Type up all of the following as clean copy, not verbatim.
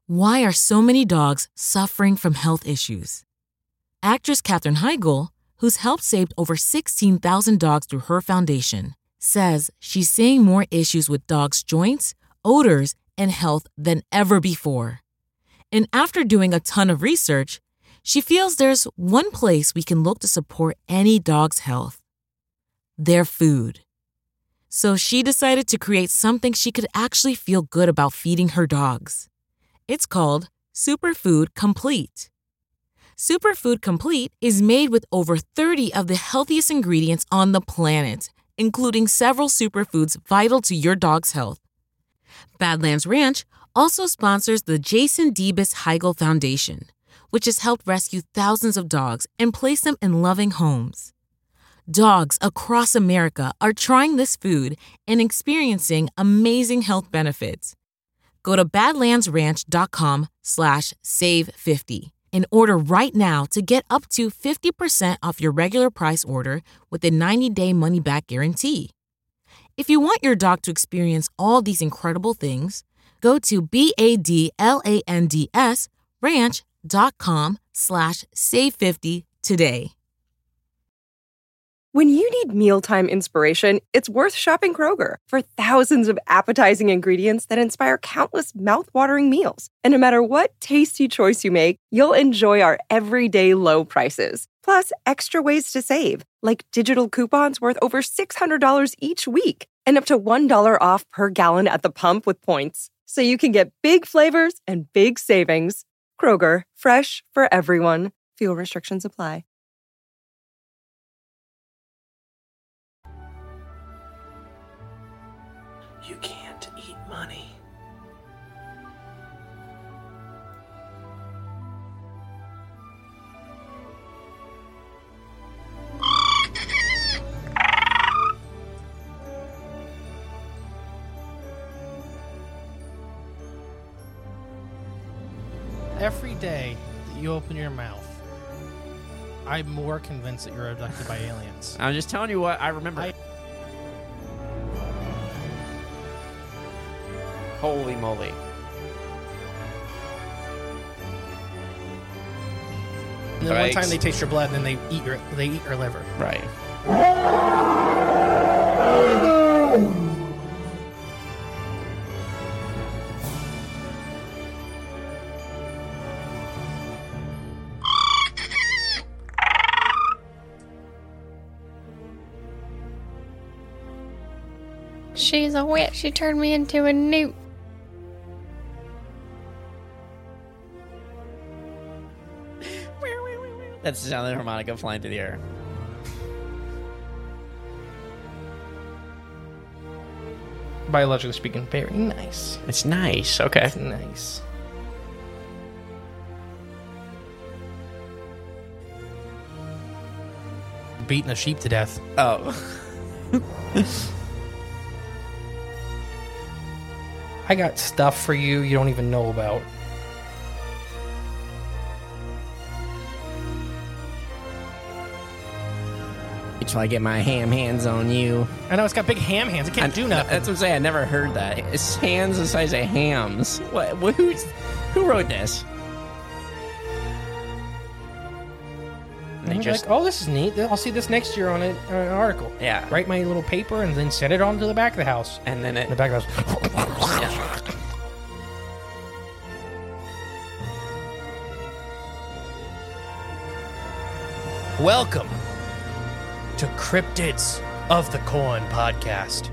Why are so many dogs suffering from health issues? Actress Katherine Heigl, who's helped save over 16,000 dogs through her foundation, says she's seeing more issues with dogs' joints, odors, and health than ever before. And after doing a ton of research, she feels there's one place we can look to support any dog's health: their food. So she decided to create something she could actually feel good about feeding her dogs. It's called Superfood Complete. Superfood Complete is made with over 30 of the healthiest ingredients on the planet, including several superfoods vital to your dog's health. Badlands Ranch also sponsors the Jason Debus Heigl Foundation, which has helped rescue thousands of dogs and place them in loving homes. Dogs across America are trying this food and experiencing amazing health benefits. Go to badlandsranch.com/save50 and order right now to get up to 50% off your regular price order with a 90-day money-back guarantee. If you want your dog to experience all these incredible things, go to badlandsranch.com/save50 today. When you need mealtime inspiration, it's worth shopping Kroger for thousands of appetizing ingredients that inspire countless mouth-watering meals. And no matter what tasty choice you make, you'll enjoy our everyday low prices. Plus, extra ways to save, like digital coupons worth over $600 each week and up to $1 off per gallon at the pump with points. So you can get big flavors and big savings. Kroger, fresh for everyone. Fuel restrictions apply. You can't eat money. Every day that you open your mouth, I'm more convinced that you're abducted by aliens. I'm just telling you what I remember. Holy moly. And then one time they taste your blood, and then they eat your liver. Right. She's a witch. She turned me into a newt. That's the sound of the harmonica flying through the air. Biologically speaking, very nice. It's nice. Okay. It's nice. Beating a sheep to death. Oh. I got stuff for you you don't even know about. Until I get my ham hands on you. I know, it's got big ham hands. It can't do nothing. That's what I'm saying. I never heard that. It's hands the size of hams. What? Who wrote this? And They just, like, oh, this is neat. I'll see this next year on an article. Yeah. Write my little paper and then send it on to the back of the house. And then it... The back of the house. Yeah. Welcome to Cryptids of the Corn podcast.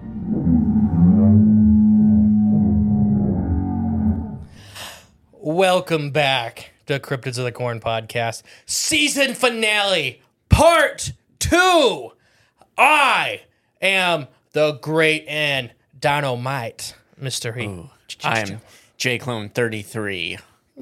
Welcome back to Cryptids of the Corn podcast, season finale, part 2. I am the great and dynamite, Mr. He. I am J Clone 33.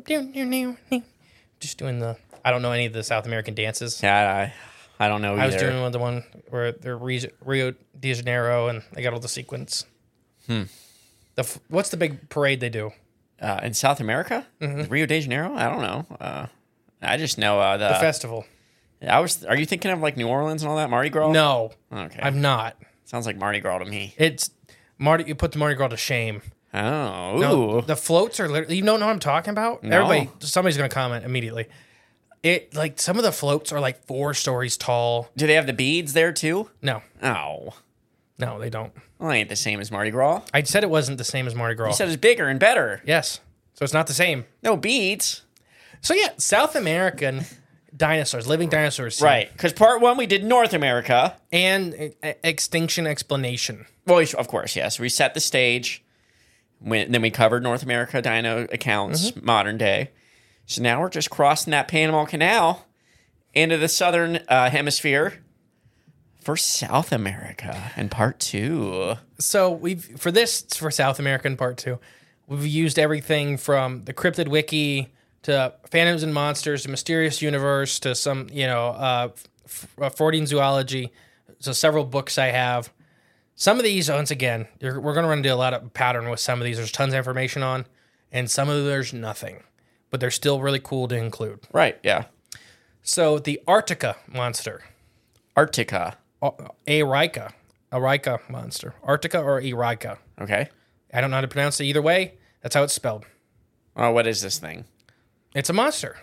Just doing the... I don't know any of the South American dances. Yeah, I don't know either. I was doing the one where they're Rio de Janeiro and they got all the sequins. What's the big parade they do? In South America? Mm-hmm. Rio de Janeiro? I don't know. I just know the festival. Are you thinking of like New Orleans and all that? Mardi Gras? No. Okay. I'm not. Sounds like Mardi Gras to me. It's Mardi. You put the Mardi Gras to shame. Oh, No, ooh. the floats are literally, you don't know what I'm talking about? No. Somebody's going to comment immediately. Some of the floats are like 4 stories tall. Do they have the beads there too? No, Oh, they don't. well, ain't the same as Mardi Gras. I said it wasn't the same as Mardi Gras. You said it's bigger and better. Yes. So it's not the same. No beads. So yeah, South American dinosaurs, living dinosaurs. here. Right, because part 1 we did North America. And extinction explanation. Well, of course, yes. We set the stage. Then we covered North America dino accounts, modern day. So now we're just crossing that Panama Canal into the southern hemisphere for South America and part 2. So for South American part 2, we've used everything from the Cryptid Wiki to Phantoms and Monsters to Mysterious Universe to some, Freudian Zoology. So several books I have. Some of these, once again, we're going to run into a lot of pattern with some of these. There's tons of information on, and some of them there's nothing. But they're still really cool to include. Right, yeah. So the Arctica monster. Arctica. Aryka monster. Arctica or Aryka. Okay. I don't know how to pronounce it either way. That's how it's spelled. Oh, what is this thing? It's a monster.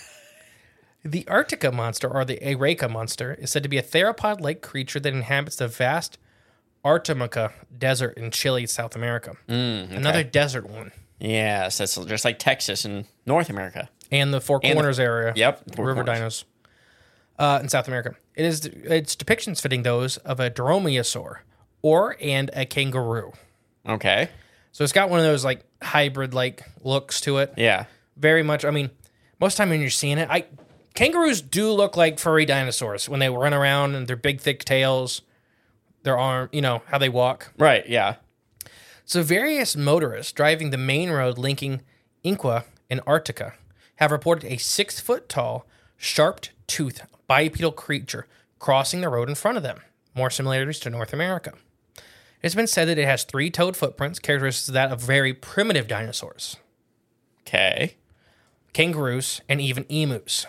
The Arctica monster, or the Aryka monster, is said to be a theropod-like creature that inhabits the vast Artemica Desert in Chile, South America. Another desert one. Yes, that's just like Texas and North America. And the Four Corners area. Yep, Four River Corners. dinos in South America. Its depictions fitting those of a dromaeosaur and a kangaroo. Okay. So it's got one of those like hybrid-like looks to it. Yeah. Very much. I mean, most of the time when you're seeing it, kangaroos do look like furry dinosaurs when they run around and their big, thick tails, their arm, how they walk. Right, yeah. So various motorists driving the main road linking Inqua and Arctica have reported a 6-foot-tall, sharp-toothed bipedal creature crossing the road in front of them. More similarities to North America. It's been said that it has 3-toed footprints, characteristics of that of very primitive dinosaurs. Okay. Kangaroos, and even emus.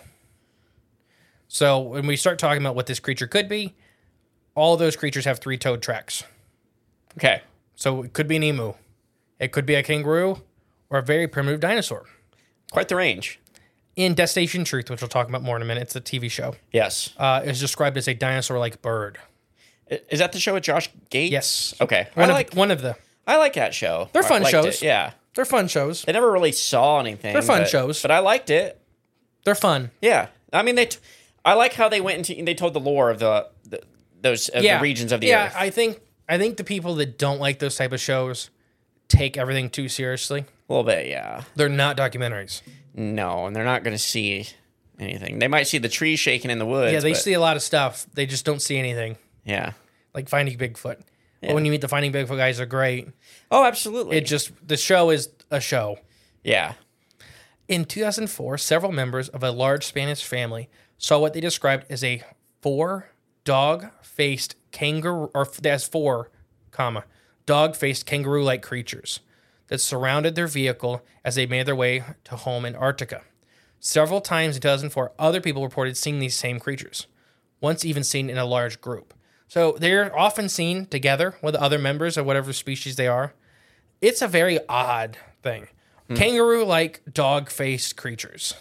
So when we start talking about what this creature could be, all of those creatures have 3-toed tracks. Okay. So it could be an emu. It could be a kangaroo or a very primitive dinosaur. Quite the range. In Destination Truth, which we'll talk about more in a minute, it's a TV show, Yes. is described as a dinosaur-like bird. Is that the show with Josh Gates? Yes. Okay. One I of the. like that show. They're fun I liked shows. it, yeah. They're fun shows. I never really saw anything. They're fun shows. But I liked it. They're fun. Yeah. I mean, I like how they went into, they told the lore of the regions of the earth. Yeah, I think the people that don't like those type of shows take everything too seriously. A little bit, yeah. They're not documentaries. No, and they're not going to see anything. They might see the trees shaking in the woods. Yeah, they see a lot of stuff. They just don't see anything. Yeah. Like Finding Bigfoot. Yeah. But when you meet the Finding Bigfoot guys, they're great. Oh, absolutely. The show is a show. Yeah. In 2004, several members of a large Spanish family saw what they described as a 4 dog-faced kangaroo, or that's 4, dog-faced kangaroo-like creatures that surrounded their vehicle as they made their way to home in Arctica. Several times in 2004, other people reported seeing these same creatures, once even seen in a large group. So they're often seen together with other members of whatever species they are. It's a very odd thing. Kangaroo-like dog-faced creatures.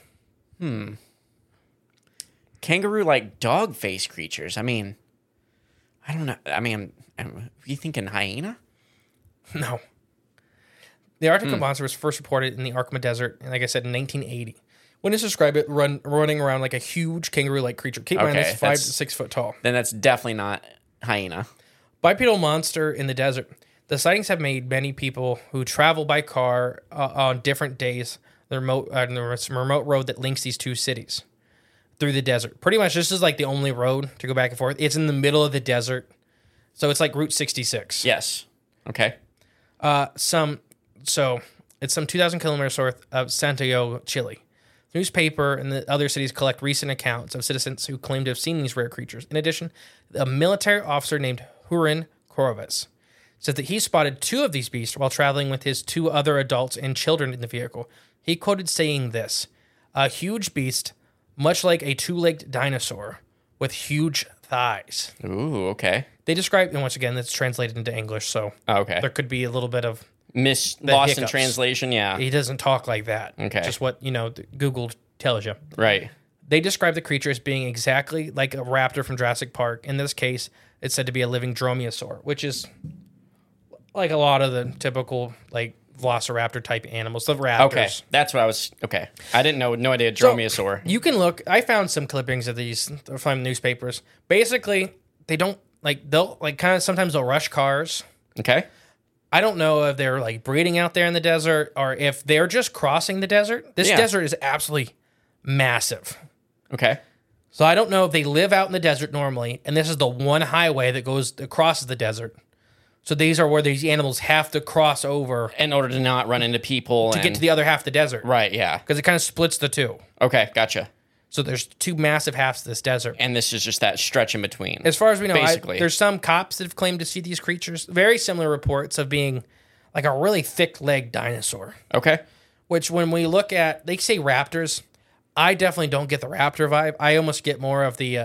Kangaroo-like dog-faced creatures. I mean, I don't know. I mean, are you thinking hyena? No. The Arctic monster was first reported in the Arkema Desert, and like I said, in 1980. When it's described it running around like a huge kangaroo-like creature. Keep in mind, it's 5 to 6 foot tall. Then that's definitely not hyena. Bipedal monster in the desert. The sightings have made many people who travel by car on different days the remote road that links these two cities through the desert. Pretty much, this is like the only road to go back and forth. It's in the middle of the desert, so it's like Route 66. Yes. Okay. It's some 2,000 kilometers north of Santiago, Chile. The newspaper and the other cities collect recent accounts of citizens who claim to have seen these rare creatures. In addition, a military officer named Hurin Corvus said that he spotted 2 of these beasts while traveling with his 2 other adults and children in the vehicle. He quoted saying this, "A huge beast, much like a 2-legged dinosaur, with huge thighs." Ooh, okay. They describe, and once again, that's translated into English, so Okay. there could be a little bit of Lost in hiccups. translation, yeah. He doesn't talk like that. Okay. Just what, Google tells you. Right. They describe the creature as being exactly like a raptor from Jurassic Park. In this case, it's said to be a living dromaeosaur, which is like a lot of the typical like velociraptor type animals, the raptors. Okay. That's what I was... Okay. I didn't know. No idea. So, Dromaeosaur. you can look. I found some clippings of these from newspapers. Basically, they don't they'll kind of sometimes they'll rush cars. Okay. I don't know if they're like breeding out there in the desert or if they're just crossing the desert. This desert is absolutely massive. Okay. So I don't know if they live out in the desert normally, and this is the one highway that crosses the desert. So these are where these animals have to cross over In order to not run into people to get to the other half of the desert. Right, yeah. Because it kind of splits the two. Okay, gotcha. So there's two massive halves of this desert. And this is just that stretch in between. As far as we know, basically. there's some cops that have claimed to see these creatures. Very similar reports of being like a really thick-legged dinosaur. Okay. Which when we look at, they say raptors. I definitely don't get the raptor vibe. I almost get more of the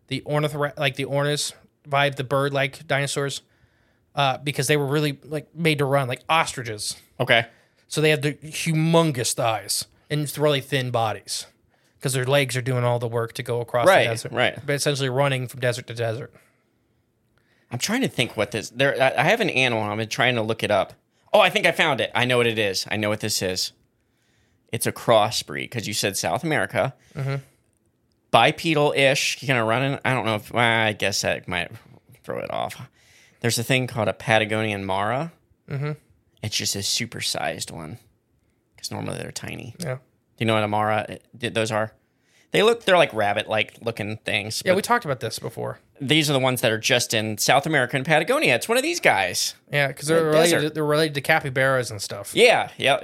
ornis vibe, the bird-like dinosaurs, because they were really like made to run like ostriches. Okay. So they have the humongous thighs and really thin bodies because their legs are doing all the work to go across the desert. Right. But essentially running from desert to desert. I'm trying to think what this... I have an animal. I've been trying to look it up. Oh, I think I found it. I know what it is. I know what this is. It's a crossbreed because you said South America. Mm-hmm. Bipedal-ish. You're going to run in... I don't know if... Well, I guess that might throw it off. There's a thing called a Patagonian Mara. Mm-hmm. It's just a supersized one because normally they're tiny. Yeah. Do you know what a Mara... Those are? They're like rabbit-like looking things. Yeah, we talked about this before. These are the ones that are just in South America and Patagonia. It's one of these guys. Yeah, because they're related to capybaras and stuff. Yeah, yep.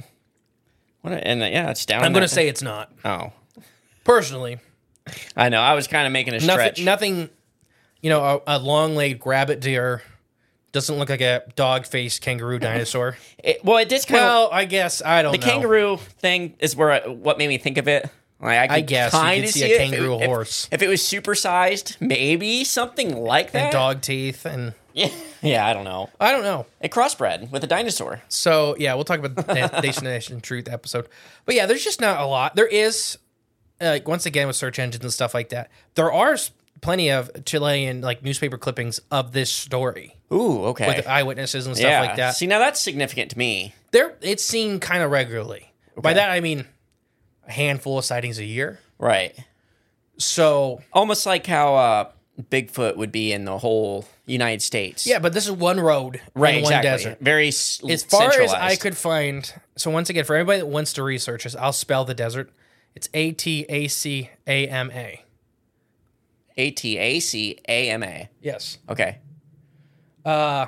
It's down. I'm going to say it's not. Oh. Personally. I know. I was kind of making a stretch. Nothing, a long-legged rabbit deer doesn't look like a dog-faced kangaroo dinosaur. It did kind of... Well, I guess, I don't know. The kangaroo thing is what made me think of it. Like, I guess you could see a kangaroo horse. If it was supersized, maybe something like that. And dog teeth and... Yeah, I don't know. It crossbred with a dinosaur. So, yeah, we'll talk about the Nation Truth episode. But yeah, there's just not a lot. There is, once again, with search engines and stuff like that, there are plenty of Chilean newspaper clippings of this story. Ooh, okay. With eyewitnesses and stuff like that. See, now that's significant to me. It's seen kind of regularly. Okay. By that, I mean a handful of sightings a year. Right. So... Almost like how Bigfoot would be in the whole United States. Yeah, but this is one road in one desert. Very as far as I could find. So once again, for anybody that wants to research this, I'll spell the desert. It's Atacama. Atacama. Yes. Okay. Yeah,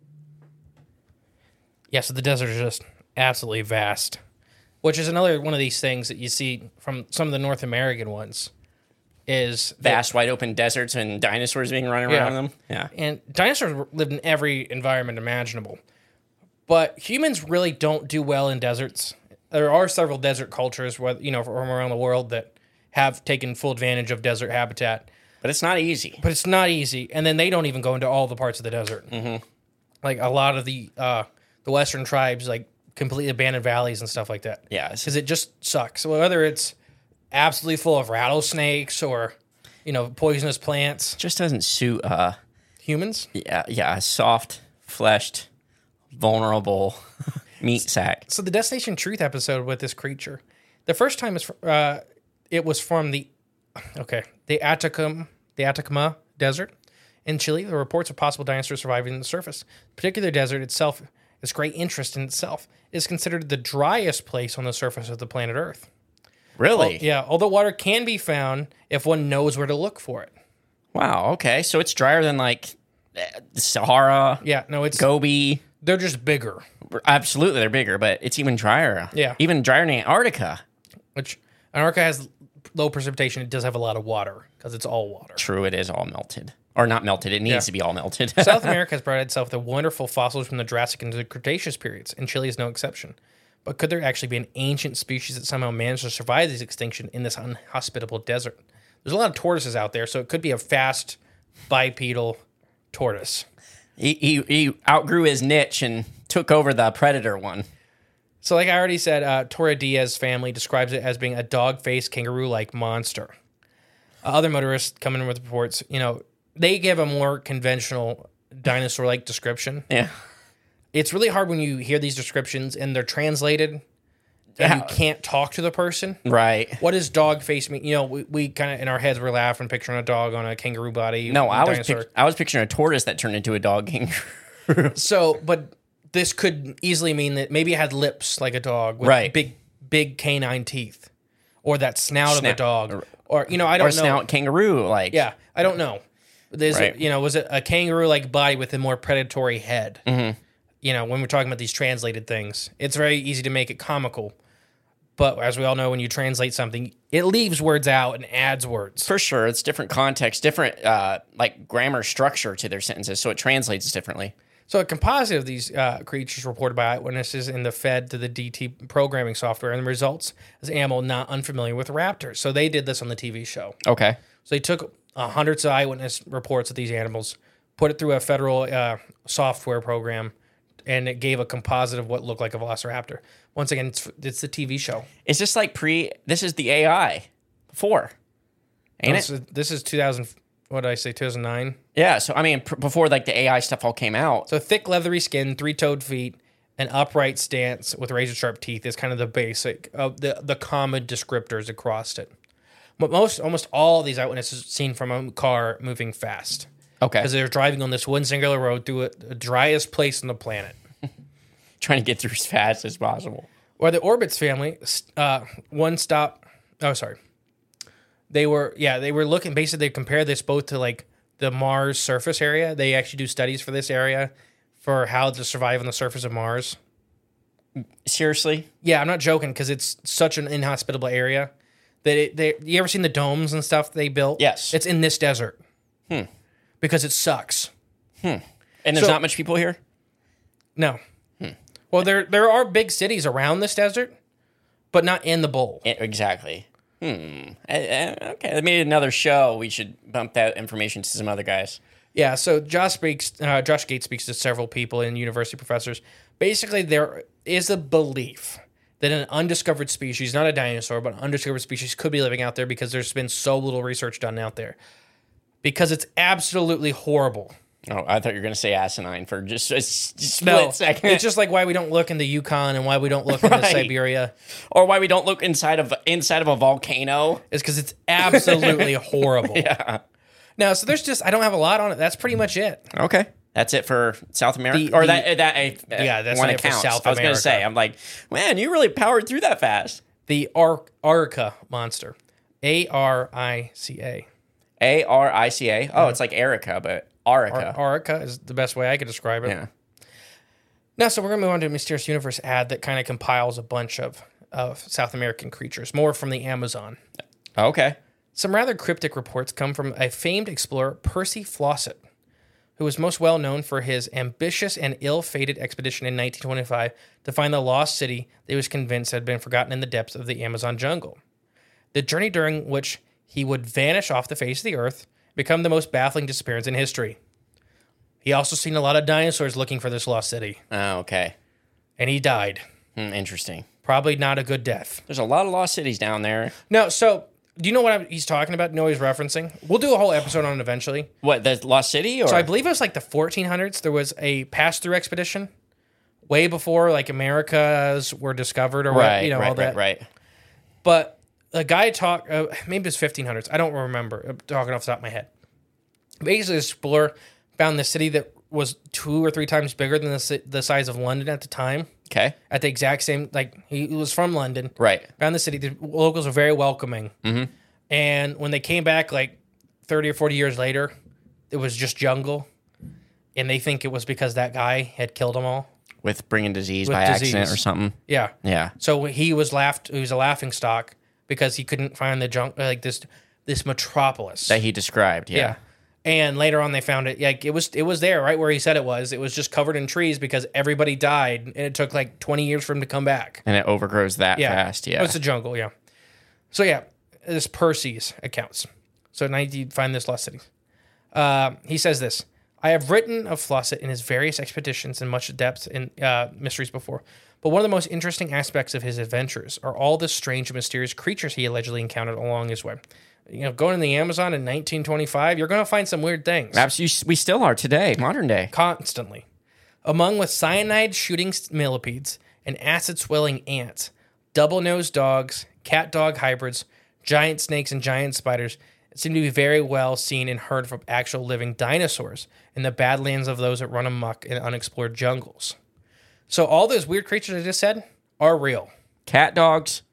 so the desert is just absolutely vast, which is another one of these things that you see from some of the North American ones. Is vast, wide open deserts and dinosaurs being running around them. Yeah. And dinosaurs lived in every environment imaginable. But humans really don't do well in deserts. There are several desert cultures, from around the world that have taken full advantage of desert habitat. But it's not easy. And then they don't even go into all the parts of the desert. Mm-hmm. Like a lot of the Western tribes, completely abandoned valleys and stuff like that. Yeah. Because it just sucks. So whether it's absolutely full of rattlesnakes or, poisonous plants. Just doesn't suit humans. Yeah, soft-fleshed, vulnerable meat sack. So the Destination Truth episode with this creature, the first time it was from the Atacama Desert in Chile. The reports of possible dinosaurs surviving on the surface. The particular desert itself is great interest in itself. It is considered the driest place on the surface of the planet Earth. Really? Although water can be found if one knows where to look for it. Wow, okay. So it's drier than the Sahara. Yeah, no, it's Gobi. They're just bigger. Absolutely, they're bigger, but it's even drier. Yeah. Even drier than Antarctica. Which Antarctica has low precipitation. It does have a lot of water because it's all water. True, it is all melted. Or not melted, it needs to be all melted. South America has provided itself with wonderful fossils from the Jurassic and the Cretaceous periods, and Chile is no exception. But could there actually be an ancient species that somehow managed to survive this extinction in this unhospitable desert? There's a lot of tortoises out there, so it could be a fast bipedal tortoise. He outgrew his niche and took over the predator one. So like I already said, Tora Diaz's family describes it as being a dog-faced kangaroo-like monster. Other motorists come in with reports, they give a more conventional dinosaur-like description. Yeah. It's really hard when you hear these descriptions and they're translated and you can't talk to the person. Right. What does dog face mean? We kind of in our heads we're laughing, picturing a dog on a kangaroo body. No, I dinosaur. was picturing a tortoise that turned into a dog kangaroo. So, but this could easily mean that maybe it had lips like a dog with Right. big canine teeth, or that snout of a dog, or I don't or know. snout kangaroo, like. Yeah, I don't know. There's Right. was it a kangaroo like body with a more predatory head? Mm-hmm. When we're talking about these translated things, it's very easy to make it comical. But as we all know, when you translate something, it leaves words out and adds words. For sure. It's different context, different like grammar structure to their sentences, so it translates differently. So a composite of these creatures reported by eyewitnesses in the fed to the DT programming software, and the results is animal not unfamiliar with raptors. So they did this on the TV show. Okay. So they took hundreds of eyewitness reports of these animals, put it through a federal software program, and it gave a composite of what looked like a velociraptor. Once again, it's the TV show. Is this like this is the AI before, ain't it? This is 2000, what did I say, 2009? Yeah, so I mean, before like the AI stuff all came out. So thick, leathery skin, three-toed feet, an upright stance with razor-sharp teeth is kind of the basic of the common descriptors across it. But almost all of these eyewitnesses seen from a car moving fast. Okay. Because they're driving on this one singular road through the driest place on the planet. Trying to get through as fast as possible. Or the Orbitz family, one stop. Oh, sorry. They were looking, basically, they compare this both to like the Mars surface area. They actually do studies for this area for how to survive on the surface of Mars. Seriously? Yeah, I'm not joking because it's such an inhospitable area that you ever seen the domes and stuff they built? Yes. It's in this desert. Because it sucks. And there's not much people here? No. Well, there are big cities around this desert, but not in the bowl. Exactly. Okay, they made another show. We should bump that information to some other guys. Yeah, so Josh Gates speaks to several people and university professors. Basically, there is a belief that an undiscovered species, not a dinosaur, but an undiscovered species could be living out there because there's been so little research done out there. Because it's absolutely horrible. Oh, I thought you were going to say asinine for just a split second. It's just like why we don't look in the Yukon and why we don't look in the Siberia. Or why we don't look inside of a volcano. It's because it's absolutely horrible. Yeah. Now, so I don't have a lot on it. That's pretty much it. Okay. That's it for South America? That's one it for account. South I was going America. to say, I'm like, man, you really powered through that fast. The Arica monster. Arica. Arica. Oh, it's like Erica, but Arica. Arica is the best way I could describe it. Yeah. Now, so we're going to move on to a Mysterious Universe ad that kind of compiles a bunch of South American creatures, more from the Amazon. Okay. Some rather cryptic reports come from a famed explorer, Percy Fawcett, who was most well known for his ambitious and ill-fated expedition in 1925 to find the lost city that he was convinced had been forgotten in the depths of the Amazon jungle. The journey during which he would vanish off the face of the earth, become the most baffling disappearance in history. He also seen a lot of dinosaurs looking for this lost city. Oh, okay. And he died. Interesting. Probably not a good death. There's a lot of lost cities down there. No, so do you know what he's talking about? You know what he's referencing? We'll do a whole episode on it eventually. What, the lost city? Or? So I believe it was like the 1400s. There was a pass-through expedition way before like Americas were discovered or all that. Right. But a guy talked, maybe it's 1500s. I don't remember. I'm talking off the top of my head. Basically, this explorer found the city that was 2 or 3 times bigger than the size of London at the time. Okay. At the exact same, he was from London. Right. Found the city. The locals were very welcoming. Mm-hmm. And when they came back 30 or 40 years later, it was just jungle. And they think it was because that guy had killed them all. With bringing disease by accident or something. Yeah. Yeah. So he was a laughing stock because he couldn't find the this metropolis that he described. Yeah. And later on, they found it. It was there, right where he said it was. It was just covered in trees because everybody died, and it took 20 years for him to come back. And it overgrows that fast. Yeah. It's a jungle. Yeah. So this Percy's accounts. So now you find this lost city. He says this: I have written of Fawcett in his various expeditions in much depth in mysteries before, but one of the most interesting aspects of his adventures are all the strange and mysterious creatures he allegedly encountered along his way. Going in the Amazon in 1925, you're going to find some weird things. Perhaps we still are today, modern day. Constantly. Among with cyanide-shooting millipedes and acid-swelling ants, double-nosed dogs, cat-dog hybrids, giant snakes, and giant spiders seem to be very well seen and heard from actual living dinosaurs in the badlands of those that run amok in unexplored jungles. So all those weird creatures I just said are real. Cat dogs.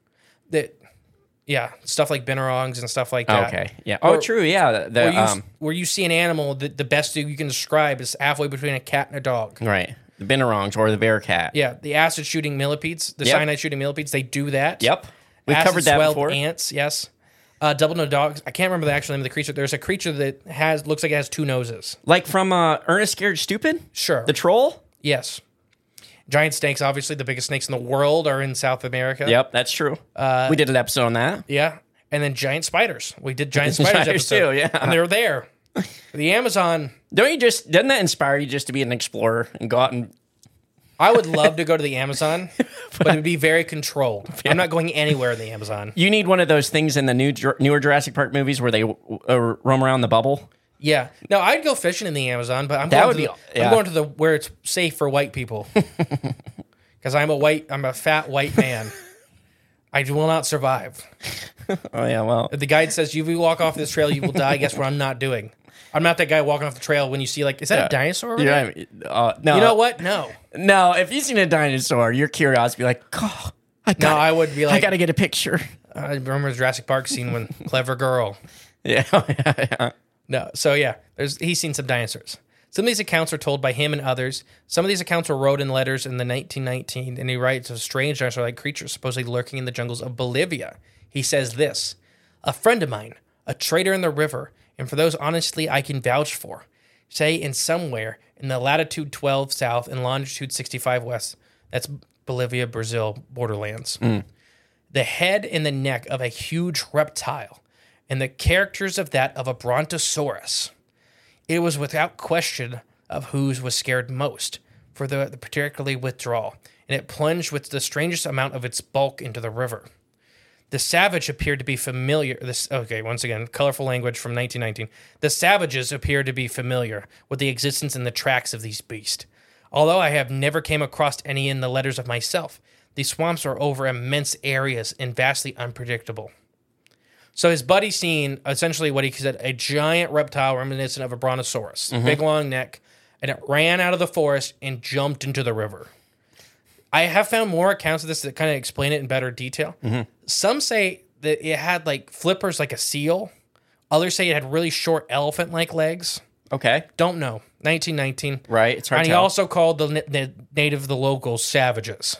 Stuff like binturongs and stuff like that. Okay, yeah. Oh, true, yeah. Where you see an animal that the best you can describe is halfway between a cat and a dog. Right. The binturongs or the bear cat. Yeah, the acid-shooting millipedes, cyanide-shooting millipedes, they do that. Yep. We've covered that before. Ants, yes. Double-nosed dogs. I can't remember the actual name of the creature. There's a creature that looks like it has two noses. Like from Ernest Scared Stupid? Sure. The troll? Yes. Giant snakes, obviously, the biggest snakes in the world are in South America. Yep, that's true. We did an episode on that. Yeah. And then giant spiders. We did giant spiders episode. Too, yeah. And they were there. The Amazon. Doesn't that inspire you just to be an explorer and go out and... I would love to go to the Amazon, but it would be very controlled. I'm not going anywhere in the Amazon. You need one of those things in the newer Jurassic Park movies where they roam around the bubble. Yeah. No, I'd go fishing in the Amazon, but I'm going to where it's safe for white people. Because I'm a fat white man. I will not survive. Oh, yeah, well. If the guide says, if you walk off this trail, you will die, guess what I'm not doing? I'm not that guy walking off the trail when you see, is that a dinosaur? No. You know what? No. No, if you've seen a dinosaur, your curiosity would be like, oh, I would be like, I got to get a picture. I remember the Jurassic Park scene when clever girl. Yeah. No, so yeah, he's seen some dinosaurs. Some of these accounts are told by him and others. Some of these accounts were wrote in letters in the 1919, and he writes of strange dinosaur-like creatures supposedly lurking in the jungles of Bolivia. He says this, a friend of mine, a trader in the river, and for those honestly I can vouch for, say in somewhere in the latitude 12 south and longitude 65 west, that's Bolivia, Brazil, borderlands, the head and the neck of a huge reptile, and the characters of that of a brontosaurus. It was without question of whose was scared most, for the particularly withdrawal, and it plunged with the strangest amount of its bulk into the river. The savage appeared to be familiar. Once again, colorful language from 1919. The savages appeared to be familiar with the existence and the tracks of these beasts. Although I have never came across any in the letters of myself, these swamps are over immense areas and vastly unpredictable. So his buddy seen essentially what he said, a giant reptile reminiscent of a brontosaurus, big long neck, and it ran out of the forest and jumped into the river. I have found more accounts of this that kind of explain it in better detail. Some say that it had flippers like a seal. Others say it had really short elephant-like legs. Okay. Don't know. 1919. Right. It's hard and to he tell. also called the locals savages.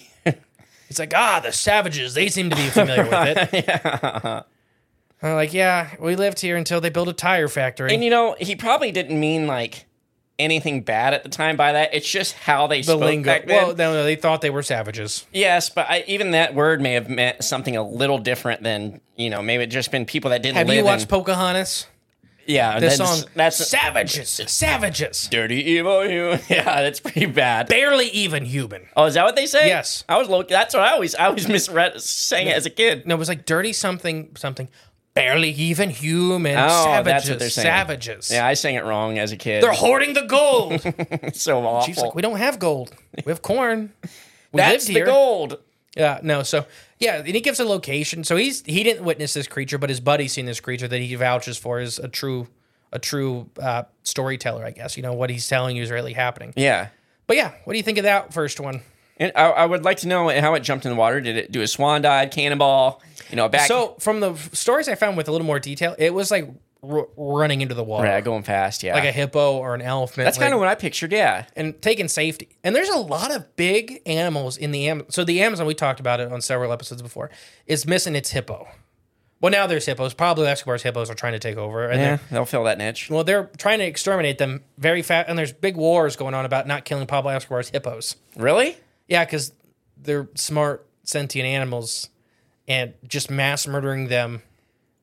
It's like, the savages. They seem to be familiar with it. Yeah. We lived here until they built a tire factory. And he probably didn't mean anything bad at the time by that. It's just how they spoke lingo. back then. Well, no, they thought they were savages. Yes, but even that word may have meant something a little different than, maybe it just been people that didn't live in... Have you watched Pocahontas? Yeah. The song, that's Savages. Dirty evil human. Yeah, that's pretty bad. Barely even human. Oh, is that what they say? Yes. That's what I always misread saying it as a kid. No, it was dirty something. Barely even human. Oh, savages. That's what they're saying. Savages. Yeah, I sang it wrong as a kid. They're hoarding the gold. It's so awful. Chief's like, we don't have gold. We have corn. That's the gold. Yeah, no, so, and he gives a location. So he didn't witness this creature, but his buddy's seen this creature that he vouches for is a true storyteller, I guess. What he's telling you is really happening. Yeah. But what do you think of that first one? And I would like to know how it jumped in the water. Did it do a swan dive, cannonball? So from the stories I found with a little more detail, it was running into the water. Right, going fast, yeah. Like a hippo or an elephant. That's kind of what I pictured, yeah. And taking safety. And there's a lot of big animals in the Amazon. So the Amazon, we talked about it on several episodes before, is missing its hippo. Well, now there's hippos. Pablo Escobar's hippos are trying to take over. And they'll fill that niche. Well, they're trying to exterminate them very fast. And there's big wars going on about not killing Pablo Escobar's hippos. Really? Yeah, because they're smart, sentient animals. And just mass murdering them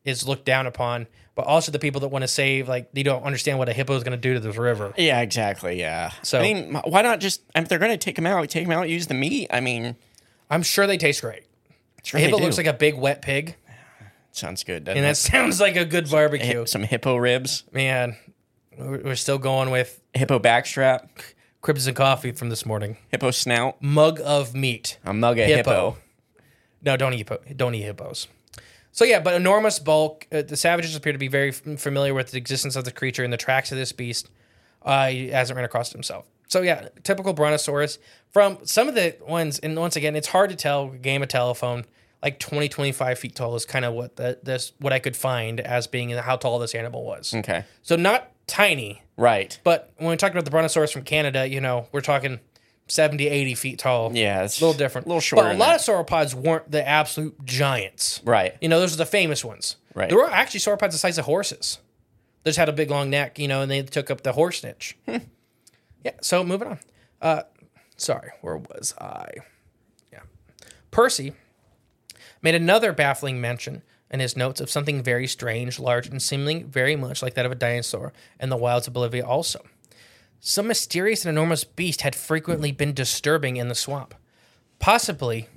is looked down upon, but also the people that want to save, like, they don't understand what a hippo is going to do to this river. Yeah, exactly. Yeah. So- I mean, why not just, if they're going to take them out, use the meat. I mean, I'm sure they taste great. sure Hippo they do. looks like a big wet pig, Sounds good, doesn't and it? that sounds like a good barbecue. Some hippo ribs, Man, we're still going with hippo backstrap, Cribs and Coffee from this morning. hippo snout, Mug of meat. a mug of hippo. No, don't eat hippos. So yeah, but enormous bulk. The savages appear to be very familiar with the existence of the creature and the tracks of this beast. He hasn't ran across it himself. So yeah, typical Brontosaurus. From some of the ones, and once again, it's hard to tell. Game of telephone, like 20, 25 feet tall is kind of what I could find as being how tall this animal was. Okay. So not tiny, Right. but when we talk about the Brontosaurus from Canada, we're talking 70, 80 feet tall. Yeah, it's a little different. A little shorter. But a lot of sauropods weren't the absolute giants. Right. Those are the famous ones. Right. There were actually sauropods the size of horses. They just had a big long neck, and they took up the horse niche. Yeah, so moving on. Sorry, where was I? Yeah. Percy made another baffling mention in his notes of something very strange, large, and seemingly very much like that of a dinosaur in the wilds of Bolivia also. Some mysterious and enormous beast had frequently been disturbing in the swamp. Possibly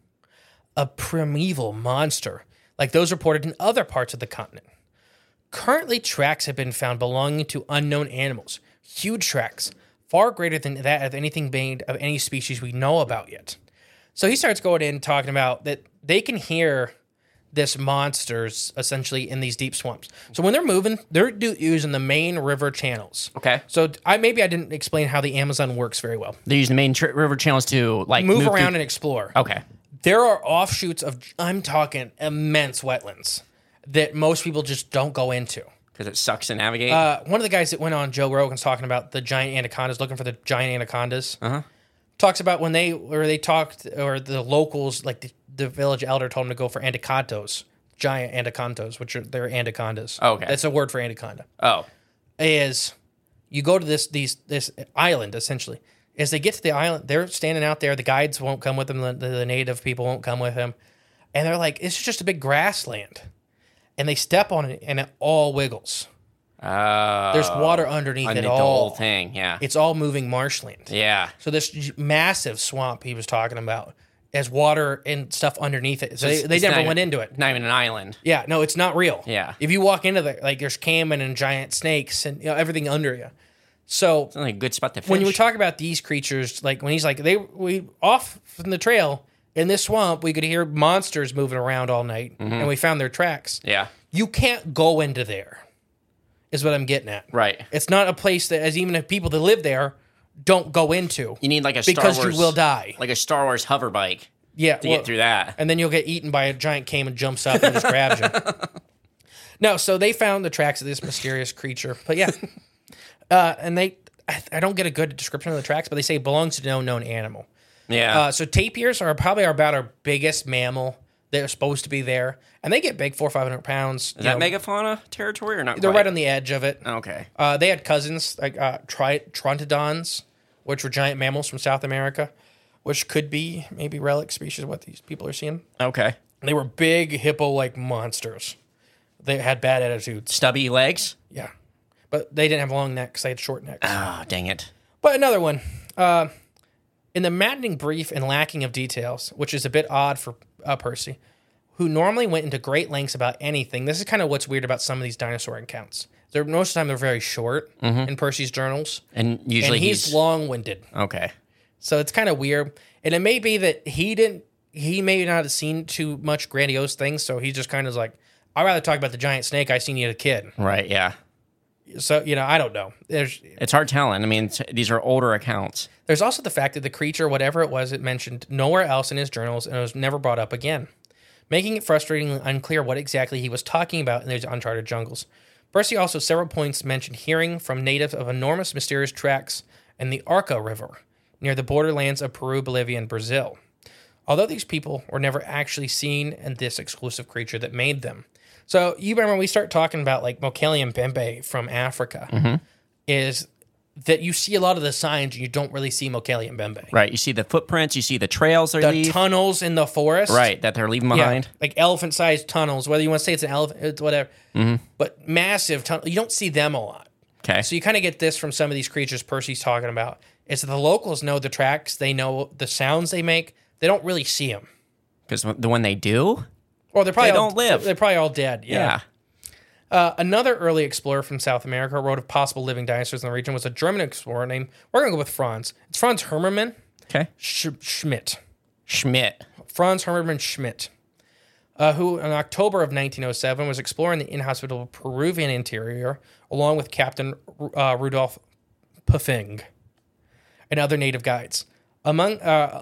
a primeval monster, like those reported in other parts of the continent. Currently, tracks have been found belonging to unknown animals. Huge tracks, far greater than that of anything made of any species we know about yet. So he starts going in talking about that they can hear this monsters essentially in these deep swamps. So when they're moving, they're using the main river channels. Okay. So I didn't explain how the Amazon works very well. They use the main river channels to Move around through- and explore. Okay. There are offshoots of, I'm talking immense wetlands that most people just don't go into. Because it sucks to navigate. One of the guys that went on Joe Rogan's talking about the giant anacondas, looking for the giant anacondas. Talks about when they talked, or the locals, like the village elder told them to go for anacondos, giant anacondos, which are they're anacondas. Okay. That's a word for anaconda. oh. Is you go to this island essentially. As they get to the island, they're standing out there. The guides won't come with them. The native people won't come with them, and they're like, "It's just a big grassland," and they step on it, and it all wiggles. There's water underneath it The all. whole thing, yeah. It's all moving marshland. Yeah. So this massive swamp he was talking about has water and stuff underneath it. So they It's never not went even- into it. Not even an island. Yeah, no, it's not real. Yeah. If you walk into there, like there's caiman and giant snakes and everything under you. So It's like a good spot to fish. when we talk about these creatures, like when he's like we off from the trail in this swamp, we could hear monsters moving around all night, and we found their tracks. Yeah. You can't go into there, is what I'm getting at. Right. It's not a place that, as even if people that live there, don't go into. You need like a because Star Wars, you will die. Like a Star Wars hover bike Yeah, to get through that. and then you'll get eaten by a giant caiman, jumps up and just grabs you. No, so they found the tracks of this mysterious creature, but yeah, and I don't get a good description of the tracks, but they say it belongs to no known animal. Yeah. So tapirs are probably about our biggest mammal. They're supposed to be there, and they get big, 400 or 500 pounds. Is that megafauna territory or not? They're quite? right on the edge of it. Okay. They had cousins like trontodons, which were giant mammals from South America, which could be maybe relic species of what these people are seeing. Okay. They were big hippo-like monsters. They had bad attitudes. Stubby legs? Yeah, but they didn't have long necks. They had short necks. Ah, dang it. But another one. In the maddening brief and lacking of details, which is a bit odd for Percy, who normally went into great lengths about anything. This is kind of what's weird about some of these dinosaur accounts. Most of the time, they're very short in Percy's journals. And usually and he's long-winded. Okay. So it's kind of weird. And it may be that he may not have seen too much grandiose things, so he just kind of like, I'd rather talk about the giant snake I seen you as a kid. Right, yeah. So, I don't know. It's hard telling. I mean, these are older accounts. There's also the fact that the creature, whatever it was, it mentioned nowhere else in his journals, and it was never brought up again, making it frustratingly unclear what exactly he was talking about in these uncharted jungles. Percy also several points mentioned hearing from natives of enormous mysterious tracks in the Arca River, near the borderlands of Peru, Bolivia, and Brazil. Although these people were never actually seen in this exclusive creature that made them. So you remember we start talking about like Mokele Mbembe from Africa, is that you see a lot of the signs and you don't really see Mokele and Bembe. Right. You see the footprints. You see the trails they The leave. tunnels in the forest. Right, that they're leaving behind. Like elephant-sized tunnels, whether you want to say it's an elephant, it's whatever. But massive tunnels. You don't see them a lot. Okay. So you kind of get this from some of these creatures Percy's talking about. Is that the locals know the tracks. They know the sounds they make. They don't really see them. Because when they do, Well, they're probably They all, don't live. They're probably all dead. yeah. Another early explorer from South America wrote of possible living dinosaurs in the region was a German explorer named, we're going to go with Franz. It's Franz Hermann Okay. Schmidt. Schmidt. Franz Hermann Schmidt, who in October of 1907 was exploring the inhospitable Peruvian interior along with Captain Rudolf Puffing and other native guides. Upon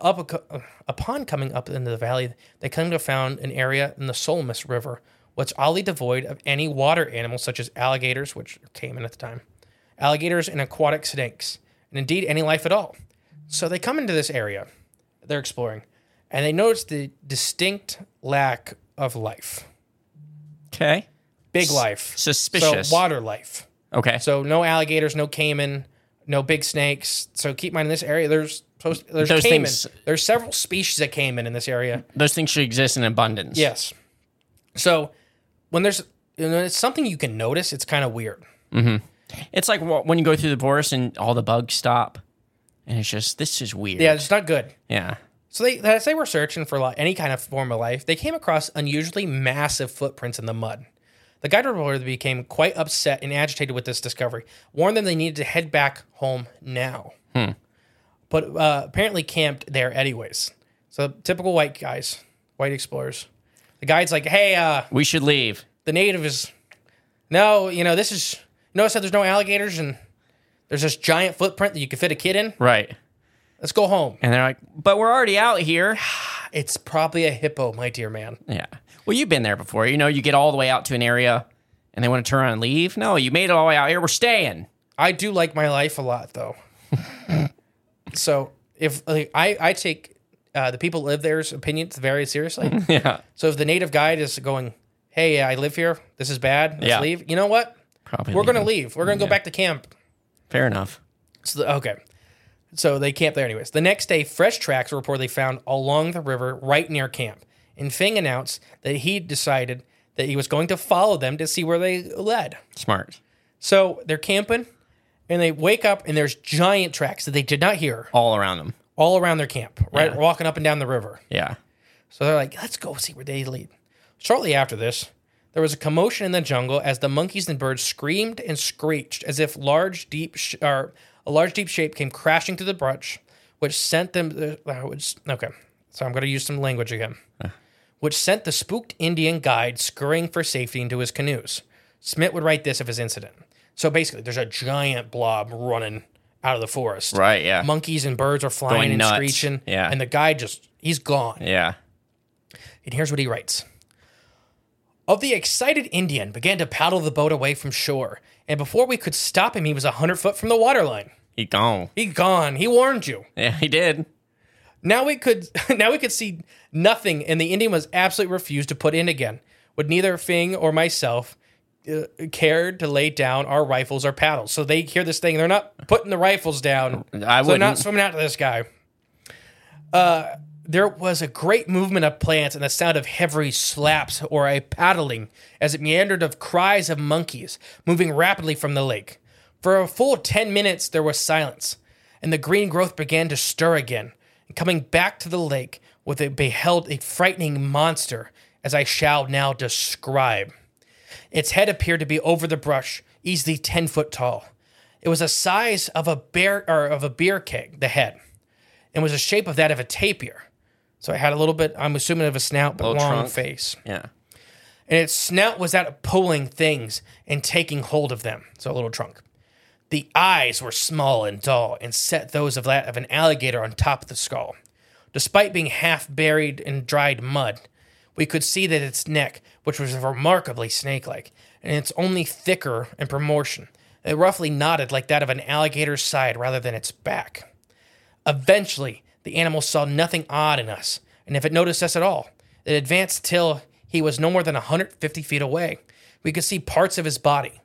coming up into the valley, they claimed to have found an area in the Solmus River, which oddly devoid of any water animals such as alligators, which came in at the time, alligators and aquatic snakes, and indeed any life at all. So they come into this area they're exploring, and they notice the distinct lack of life. Okay. Big life. Suspicious. So water life. Okay. So no alligators, no caiman, no big snakes. So keep in mind in this area, there's Those caiman. things- There's several species of caiman in this area. Those things should exist in abundance. Yes. So when there's it's something you can notice, it's kind of weird. It's like when you go through the forest and all the bugs stop, and it's just, this is weird. Yeah, it's not good. Yeah. So as they were searching for any kind of form of life, they came across unusually massive footprints in the mud. The guide reporter became quite upset and agitated with this discovery, warned them they needed to head back home now. But apparently camped there anyways. So typical white guys, white explorers. The guide's like, hey, We should leave. the native is, no, this is, notice that there's no alligators and there's this giant footprint that you could fit a kid in? Right. Let's go home. And they're like, but we're already out here. It's probably a hippo, my dear man. Yeah. Well, you've been there before. You get all the way out to an area and they want to turn around and leave. No, you made it all the way out here. We're staying. I do like my life a lot, though. So if I take the people that live there's opinions very seriously. Yeah. So if the native guide is going, hey, I live here. This is bad. Let's Yeah. leave. You know what? Probably We're going to leaving. leave. We're going to go back to camp. Fair enough. Okay. So they camp there anyways. The next day, fresh tracks were reportedly found along the river right near camp. And Fing announced that he decided that he was going to follow them to see where they led. Smart. So they're camping, and they wake up, and there's giant tracks that they did not hear All around them. all around their camp, right? Yeah. Walking up and down the river. Yeah. So they're like, let's go see where they lead. Shortly after this, there was a commotion in the jungle as the monkeys and birds screamed and screeched as if a large, deep shape came crashing through the brush, which sent them. Okay, so I'm going to use some language again. Which sent the spooked Indian guide scurrying for safety into his canoes. Smith would write this of his incident. So basically, there's a giant blob running out of the forest. Right, yeah. Monkeys and birds are flying Going and nuts. screeching. Yeah. And the guide he's gone. Yeah. And here's what he writes. Of the excited Indian began to paddle the boat away from shore, and before we could stop him, he was 100 foot from the waterline. He gone. He gone. He warned you. Yeah, he did. Now we could see nothing, and the Indian was absolutely refused to put in again. Would neither Fing or myself cared to lay down our rifles or paddles. So they hear this thing, they're not putting the rifles down. I So they're wouldn't. not swimming out to this guy. There was a great movement of plants and the sound of heavy slaps or a paddling as it meandered of cries of monkeys moving rapidly from the lake. For a full 10 minutes, there was silence, and the green growth began to stir again. And coming back to the lake, with it beheld a frightening monster, as I shall now describe. Its head appeared to be over the brush, easily 10 foot tall. It was the size of a beer keg, the head, and was the shape of that of a tapir. So it had a little bit, I'm assuming, of a snout, but Little long trunk. face. Yeah. And its snout was that of pulling things and taking hold of them. So a little trunk. The eyes were small and dull and set those of that of an alligator on top of the skull. Despite being half buried in dried mud, we could see that its neck, which was remarkably snake-like, and it's only thicker in proportion. It roughly nodded like that of an alligator's side rather than its back. Eventually, the animal saw nothing odd in us, and if it noticed us at all, it advanced till he was no more than 150 feet away. We could see parts of his body,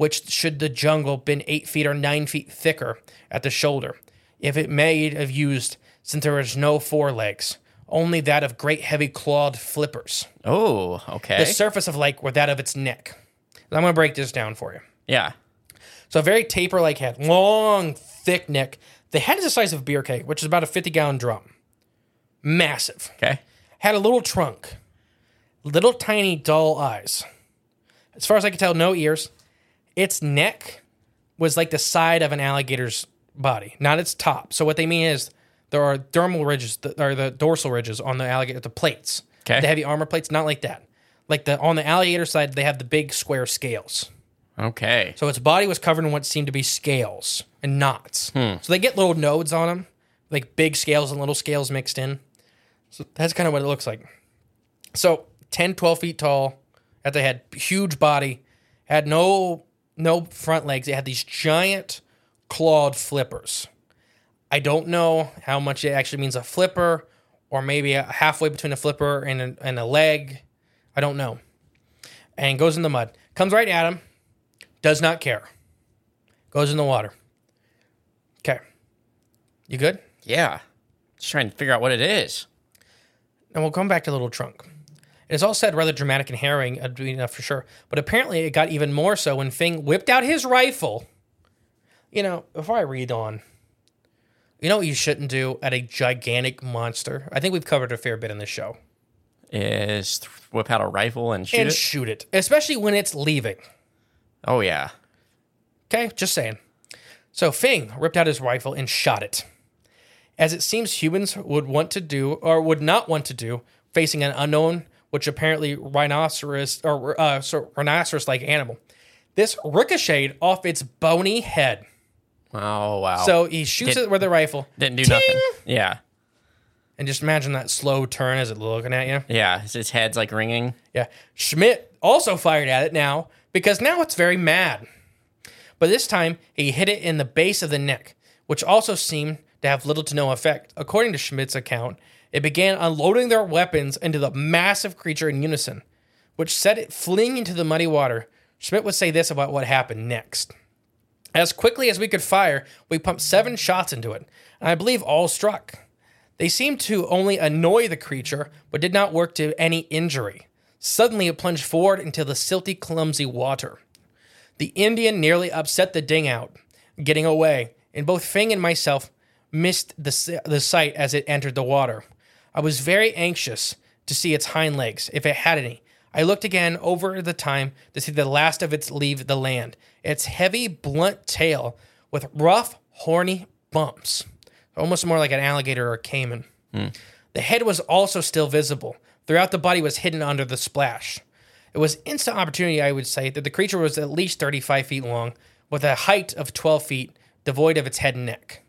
which should the jungle been 8 feet or 9 feet thicker at the shoulder, if it may have used, since there was no forelegs, only that of great heavy clawed flippers. Oh, okay. The surface of lake were that of its neck. I'm going to break this down for you. Yeah. So a very taper-like head, long, thick neck. The head is the size of a beer keg, which is about a 50-gallon drum. Massive. Okay. Had a little trunk. Little tiny dull eyes. As far as I can tell, no ears. Its neck was like the side of an alligator's body, not its top. So what they mean is there are dermal ridges, or the dorsal ridges on the alligator, the plates. Okay. The heavy armor plates, not like that. Like on the alligator side, they have the big square scales. Okay. So its body was covered in what seemed to be scales and knots. So they get little nodes on them, like big scales and little scales mixed in. So that's kind of what it looks like. So 10, 12 feet tall at the head, huge body, had no front legs. It had these giant clawed flippers. I don't know how much it actually means a flipper, or maybe halfway between a flipper and a leg. I don't know. And goes in the mud. Comes right at him. Does not care. Goes in the water. Okay. You good? Yeah. Just trying to figure out what it is. And we'll come back to Little Trunk. It is all said rather dramatic and harrowing, enough for sure. But apparently it got even more so when Fing whipped out his rifle. You know, before I read on, you know what you shouldn't do at a gigantic monster? I think we've covered a fair bit in this show. Is whip out a rifle and shoot And it? shoot it. Especially when it's leaving. Oh, yeah. Okay, just saying. So Fing ripped out his rifle and shot it. As it seems humans would want to do, or would not want to do, facing an unknown, which apparently rhinoceros-like animal. This ricocheted off its bony head. Oh, wow. So he shoots it with a rifle. Didn't do Ting! nothing. Yeah. And just imagine that slow turn as it's looking at you. Yeah. His head's like ringing. Yeah. Schmidt also fired at it now, because now it's very mad. But this time, he hit it in the base of the neck, which also seemed to have little to no effect. According to Schmidt's account, it began unloading their weapons into the massive creature in unison, which set it fleeing into the muddy water. Schmidt would say this about what happened next. As quickly as we could fire, we pumped 7 shots into it, and I believe all struck. They seemed to only annoy the creature, but did not work to any injury. Suddenly, it plunged forward into the silty, clumsy water. The Indian nearly upset the ding out, getting away, and both Fing and myself missed the sight as it entered the water. I was very anxious to see its hind legs, if it had any. I looked again over the time to see the last of its leave the land. Its heavy, blunt tail with rough, horny bumps. Almost more like an alligator or a caiman. The head was also still visible. Throughout the body was hidden under the splash. It was instant opportunity, I would say, that the creature was at least 35 feet long, with a height of 12 feet, devoid of its head and neck.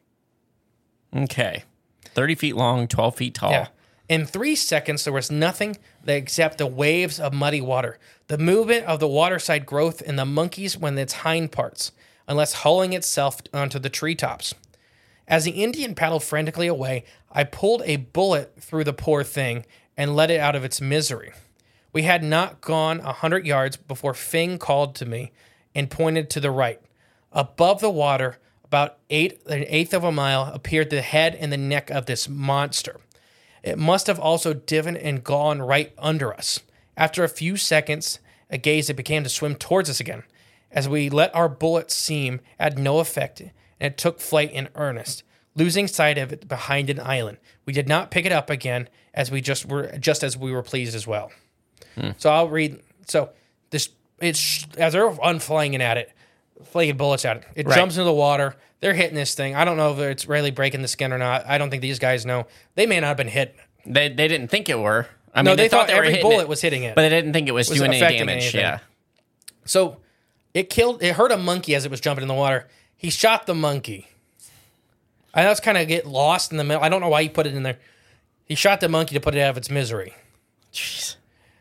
Okay. 30 feet long, 12 feet tall. Yeah. In 3 seconds, there was nothing except the waves of muddy water, the movement of the waterside growth in the monkeys when its hind parts, unless hauling itself onto the treetops. As the Indian paddled frantically away, I pulled a bullet through the poor thing and let it out of its misery. We had not gone 100 yards before Fing called to me and pointed to the right. Above the water, about an eighth of a mile, appeared the head and the neck of this monster. It must have also dived and gone right under us. After a few seconds, a gaze, it began to swim towards us again. As we let our bullets seem had no effect, and it took flight in earnest, losing sight of it behind an island. We did not pick it up again, as we as we were pleased as well. So I'll read. So this, as they're unflying at it, flinging bullets at it. It jumps into the water. They're hitting this thing. I don't know if it's really breaking the skin or not. I don't think these guys know. They may not have been hit. They didn't think it were. I No, mean, they thought they were every hitting bullet it, was hitting it. but they didn't think it was doing any affecting damage. anything. Yeah. So it hurt a monkey as it was jumping in the water. He shot the monkey. I know it's kind of get lost in the middle. I don't know why he put it in there. He shot the monkey to put it out of its misery. Jeez.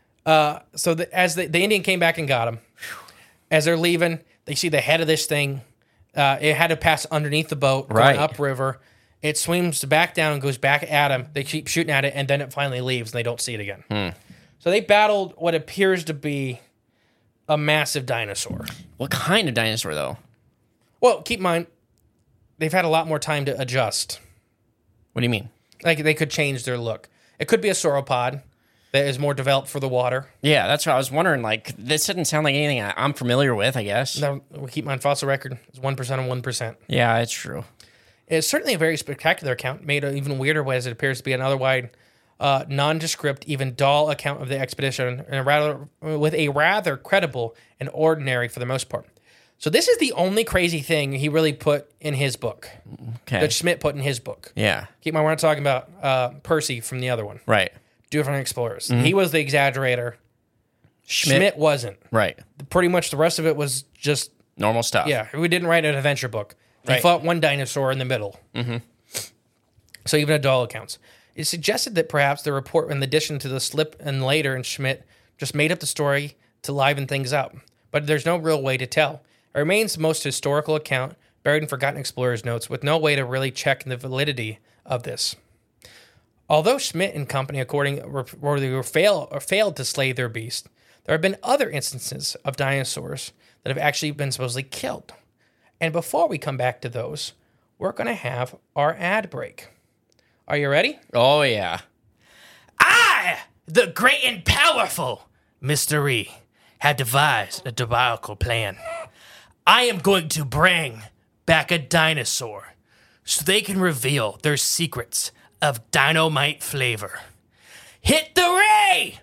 So as the Indian came back and got him, as they're leaving, they see the head of this thing. It had to pass underneath the boat, going upriver. It swims back down and goes back at him. They keep shooting at it, and then it finally leaves, and they don't see it again. So they battled what appears to be a massive dinosaur. What kind of dinosaur, though? Well, keep in mind, they've had a lot more time to adjust. What do you mean? Like, they could change their look. It could be a sauropod that is more developed for the water. Yeah, that's what I was wondering. Like, this didn't sound like anything I'm familiar with, I guess. Now, we keep in mind, fossil record is 1% on 1%. Yeah, it's true. It's certainly a very spectacular account, made an even weirder way as it appears to be an otherwise nondescript, even dull account of the expedition, and with a rather credible and ordinary for the most part. So this is the only crazy thing he really put in his book. Okay. That Schmidt put in his book. Yeah. Keep in mind, we're not talking about Percy from the other one. Right. Different explorers. He was the exaggerator. Schmidt wasn't. Right. Pretty much the rest of it was just... Normal stuff. Yeah, we didn't write an adventure book. They Right. fought one dinosaur in the middle. Mm-hmm. So even a dull accounts. It suggested that perhaps the report, in addition to the slip and later in Schmidt, just made up the story to liven things up. But there's no real way to tell. It remains the most historical account, buried in forgotten explorers' notes, with no way to really check the validity of this. Although Schmidt and company, failed to slay their beast, there have been other instances of dinosaurs that have actually been supposedly killed. And before we come back to those, we're going to have our ad break. Are you ready? Oh, yeah. I, the great and powerful Mr. E, have devised a diabolical plan. I am going to bring back a dinosaur so they can reveal their secrets of dynamite flavor. Hit the ray!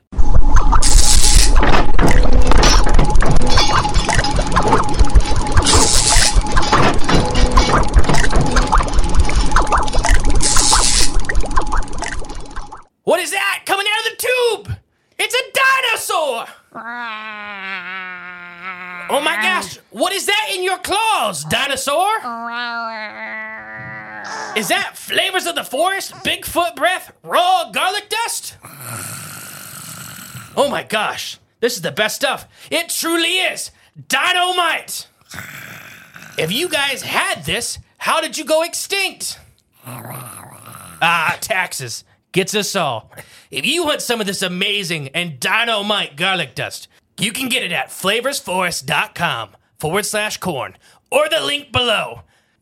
What is that coming out of the tube? It's a dinosaur! Oh my gosh, what is that in your claws, dinosaur? Is that Flavors of the Forest, Bigfoot breath, raw garlic dust? Oh my gosh, this is the best stuff. It truly is dynamite. If you guys had this, how did you go extinct? Taxes. Gets us all. If you want some of this amazing and dynamite garlic dust, you can get it at flavorsforest.com/corn or the link below.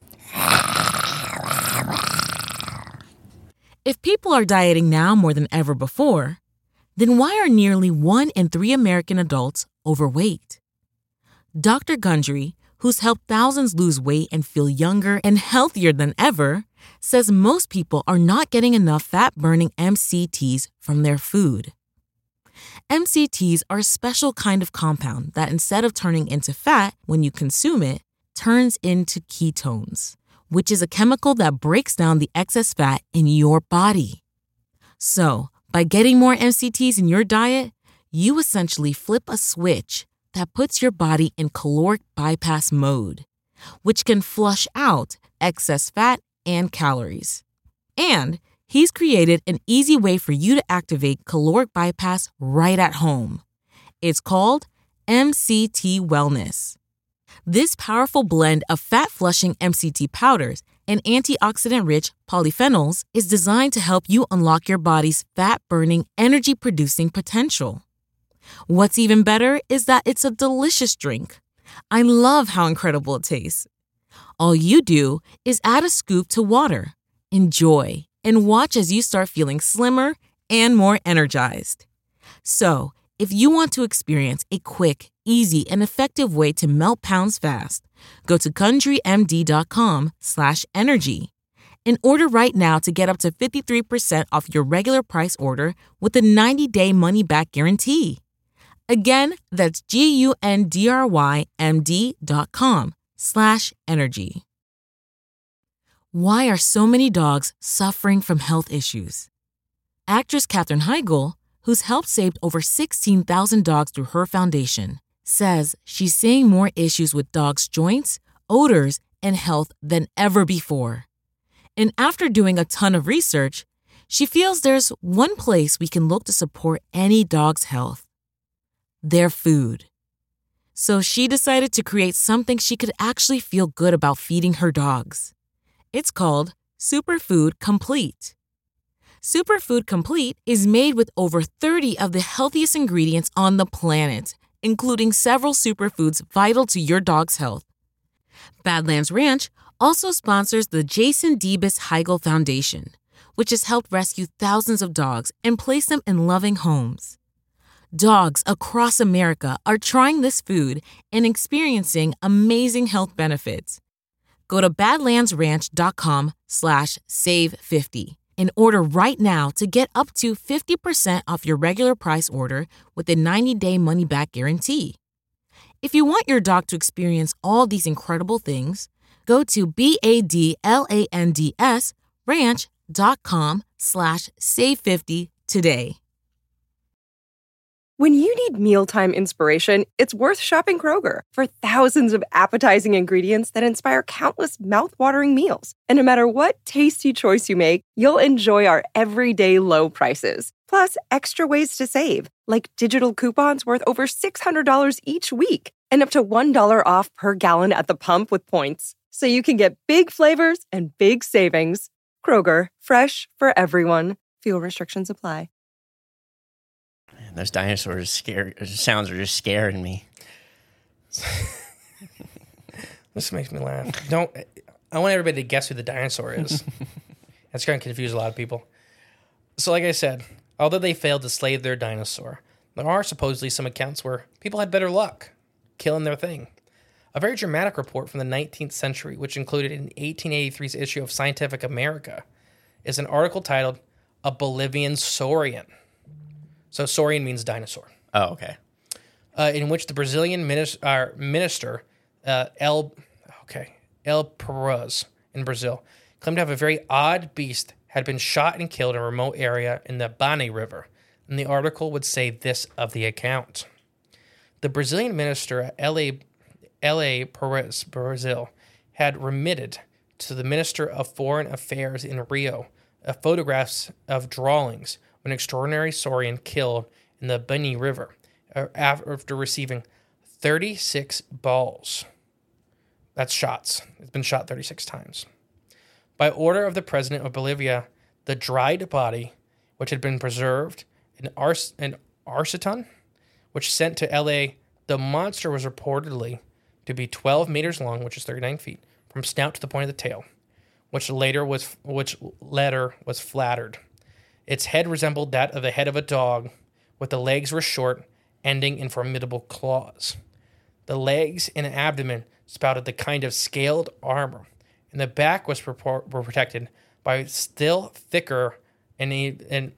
If people are dieting now more than ever before, then why are nearly 1 in 3 American adults overweight? Dr. Gundry, who's helped thousands lose weight and feel younger and healthier than ever, says most people are not getting enough fat-burning MCTs from their food. MCTs are a special kind of compound that, instead of turning into fat when you consume it, turns into ketones, which is a chemical that breaks down the excess fat in your body. So, by getting more MCTs in your diet, you essentially flip a switch that puts your body in caloric bypass mode, which can flush out excess fat and calories. And he's created an easy way for you to activate caloric bypass right at home. It's called MCT Wellness. This powerful blend of fat-flushing MCT powders and antioxidant-rich polyphenols is designed to help you unlock your body's fat-burning, energy-producing potential. What's even better is that it's a delicious drink. I love how incredible it tastes. All you do is add a scoop to water, enjoy, and watch as you start feeling slimmer and more energized. So, if you want to experience a quick, easy, and effective way to melt pounds fast, go to CountryMD.com/energy and order right now to get up to 53% off your regular price order with a 90-day money-back guarantee. Again, that's GUNDRYMD.com/energy. Why are so many dogs suffering from health issues? Actress Katherine Heigl, who's helped save over 16,000 dogs through her foundation, says she's seeing more issues with dogs' joints, odors, and health than ever before. And after doing a ton of research, she feels there's one place we can look to support any dog's health: their food. So she decided to create something she could actually feel good about feeding her dogs. It's called Superfood Complete. Superfood Complete is made with over 30 of the healthiest ingredients on the planet, including several superfoods vital to your dog's health. Badlands Ranch also sponsors the Jason Debus Heigl Foundation, which has helped rescue thousands of dogs and place them in loving homes. Dogs across America are trying this food and experiencing amazing health benefits. Go to badlandsranch.com/save50 and order right now to get up to 50% off your regular price order with a 90-day money-back guarantee. If you want your dog to experience all these incredible things, go to BADLANDS ranch.com/save50 today. When you need mealtime inspiration, it's worth shopping Kroger for thousands of appetizing ingredients that inspire countless mouth-watering meals. And no matter what tasty choice you make, you'll enjoy our everyday low prices. Plus, extra ways to save, like digital coupons worth over $600 each week and up to $1 off per gallon at the pump with points. So you can get big flavors and big savings. Kroger, fresh for everyone. Fuel restrictions apply. Those dinosaurs sounds are just scaring me. This makes me laugh. I want everybody to guess who the dinosaur is. That's going to confuse a lot of people. So like I said, although they failed to slay their dinosaur, there are supposedly some accounts where people had better luck killing their thing. A very dramatic report from the 19th century, which included in 1883's issue of Scientific America, is an article titled A Bolivian Saurian. So saurian means dinosaur. Oh, okay. In which the Brazilian minister El Perez in Brazil claimed to have a very odd beast had been shot and killed in a remote area in the Bani River. And the article would say this of the account. The Brazilian minister L.A. Perez, Brazil, had remitted to the Minister of Foreign Affairs in Rio photographs of drawings of an extraordinary saurian killed in the Bani River after receiving 36 balls. That's shots. It's been shot 36 times. By order of the president of Bolivia, the dried body, which had been preserved in Arceton, which sent to L.A., the monster was reportedly to be 12 meters long, which is 39 feet, from snout to the point of the tail, which later was flattered. Its head resembled that of the head of a dog, with the legs were short, ending in formidable claws. The legs and abdomen spouted the kind of scaled armor, and the back was protected by still thicker and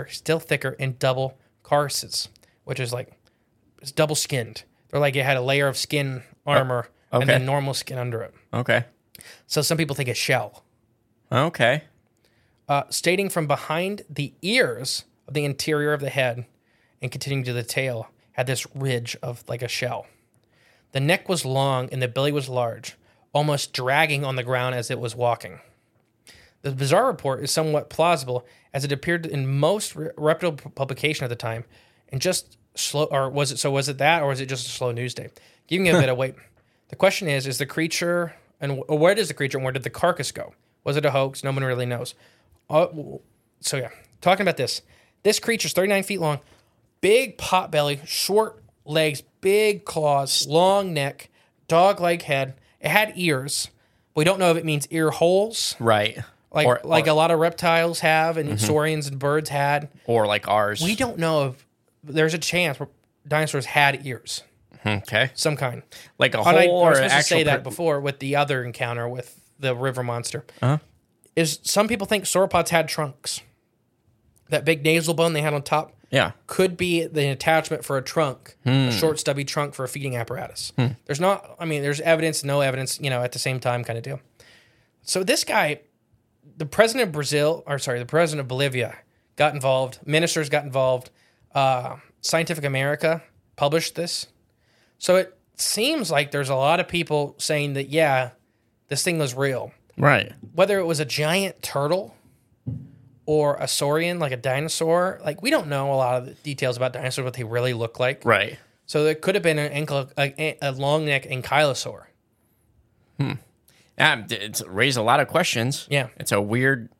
double carcasses, which is like it's double skinned. They're like it had a layer of skin armor and then normal skin under it. Okay. So some people think it's shell. Okay. Stating from behind the ears of the interior of the head and continuing to the tail had this ridge of like a shell. The neck was long and the belly was large, almost dragging on the ground as it was walking. The bizarre report is somewhat plausible as it appeared in most reputable publication at the time, and just slow, or was it that, or was it just a slow news day? Giving it a bit of weight. The question is the creature, and where does the creature and where did the carcass go? Was it a hoax? No one really knows. So yeah, talking about this. This creature's 39 feet long, big pot belly, short legs, big claws, long neck, dog-like head. It had ears. We don't know if it means ear holes. Right. Like a lot of reptiles have and saurians and birds had. Or like ours. We don't know if there's a chance where dinosaurs had ears. Okay. Some kind. Like a And I hole or was an supposed to actual... say that before with the other encounter with the river monster. Uh-huh. Is some people think sauropods had trunks. That big nasal bone they had on top could be the attachment for a trunk, a short, stubby trunk for a feeding apparatus. There's evidence, no evidence, at the same time kind of deal. So this guy, the president of Bolivia got involved, ministers got involved, Scientific America published this. So it seems like there's a lot of people saying that, this thing was real. Right. Whether it was a giant turtle or a saurian, like a dinosaur, like we don't know a lot of the details about dinosaurs, what they really look like. Right. So there could have been a long neck ankylosaur. It's raised a lot of questions. Yeah. It's a weirdly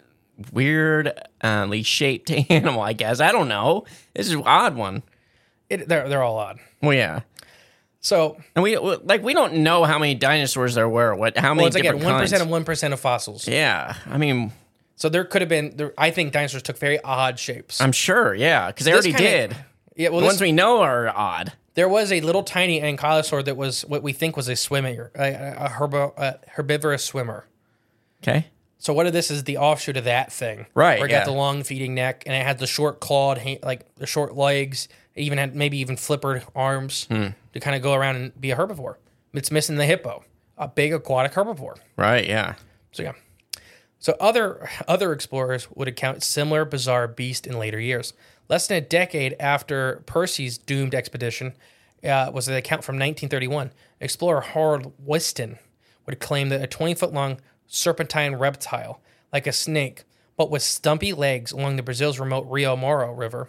shaped animal, I guess. I don't know. This is an odd one. they're all odd. Well, yeah. So, And we don't know how many dinosaurs there were. How many it's again different kinds? 1% of 1% of fossils. Yeah, I mean, So there could have been. I think dinosaurs took very odd shapes. I'm sure. Yeah, because they This already kinda- did. Yeah, well, The ones we know are odd. there was a little tiny ankylosaur that was what we think was a swimmer, a herbivorous swimmer. Okay. So what if this is the offshoot of that thing? Right, Where it yeah. got the long feeding neck and it had the short clawed, like the short legs. It even had maybe even flippered arms to kind of go around and be a herbivore. It's missing the hippo, a big aquatic herbivore. Right. Yeah. So yeah. So other explorers would account similar bizarre beast in later years. Less than a decade after Percy's doomed expedition was an account from 1931. Explorer Harold Whiston would claim that a 20-foot long serpentine reptile, like a snake, but with stumpy legs along the Brazil's remote Rio Moro River.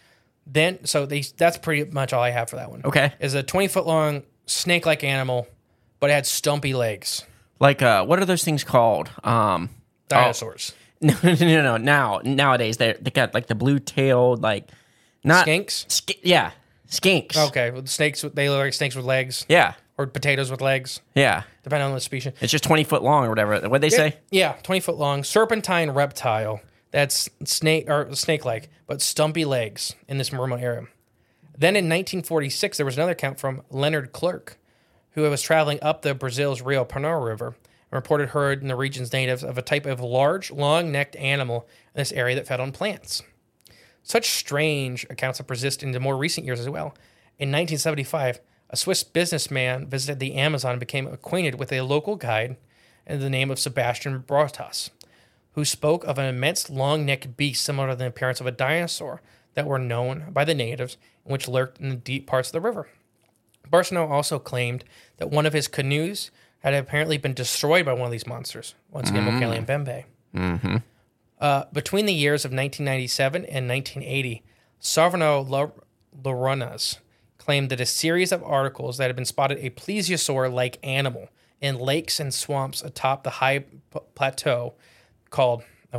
That's pretty much all I have for that one. Okay. Is a 20-foot long snake-like animal, but it had stumpy legs. Like, what are those things called? Dinosaurs. No. Nowadays they got like the blue-tailed, like not Skinks? yeah, skinks. Okay, well, snakes. They look like snakes with legs, Yeah. or potatoes with legs, Yeah. depending on the species. It's just 20 foot long or whatever. What'd they say? Yeah, 20-foot long serpentine reptile that's snake-like, but stumpy legs in this remote area. Then in 1946, there was another account from Leonard Clark, who was traveling up the Brazil's Rio Parana River and reported heard in the region's natives of a type of large, long-necked animal in this area that fed on plants. Such strange accounts have persisted into more recent years as well. In 1975, a Swiss businessman visited the Amazon and became acquainted with a local guide in the name of Sebastian Brotas, who spoke of an immense long-necked beast similar to the appearance of a dinosaur that were known by the natives and which lurked in the deep parts of the river. Barcino also claimed that one of his canoes had apparently been destroyed by one of these monsters. Once again, Mokele and Bembe. Mm-hmm. Between the years of 1997 and 1980, Salvino Larunas claimed that a series of articles that had been spotted a plesiosaur-like animal in lakes and swamps atop the high plateau called,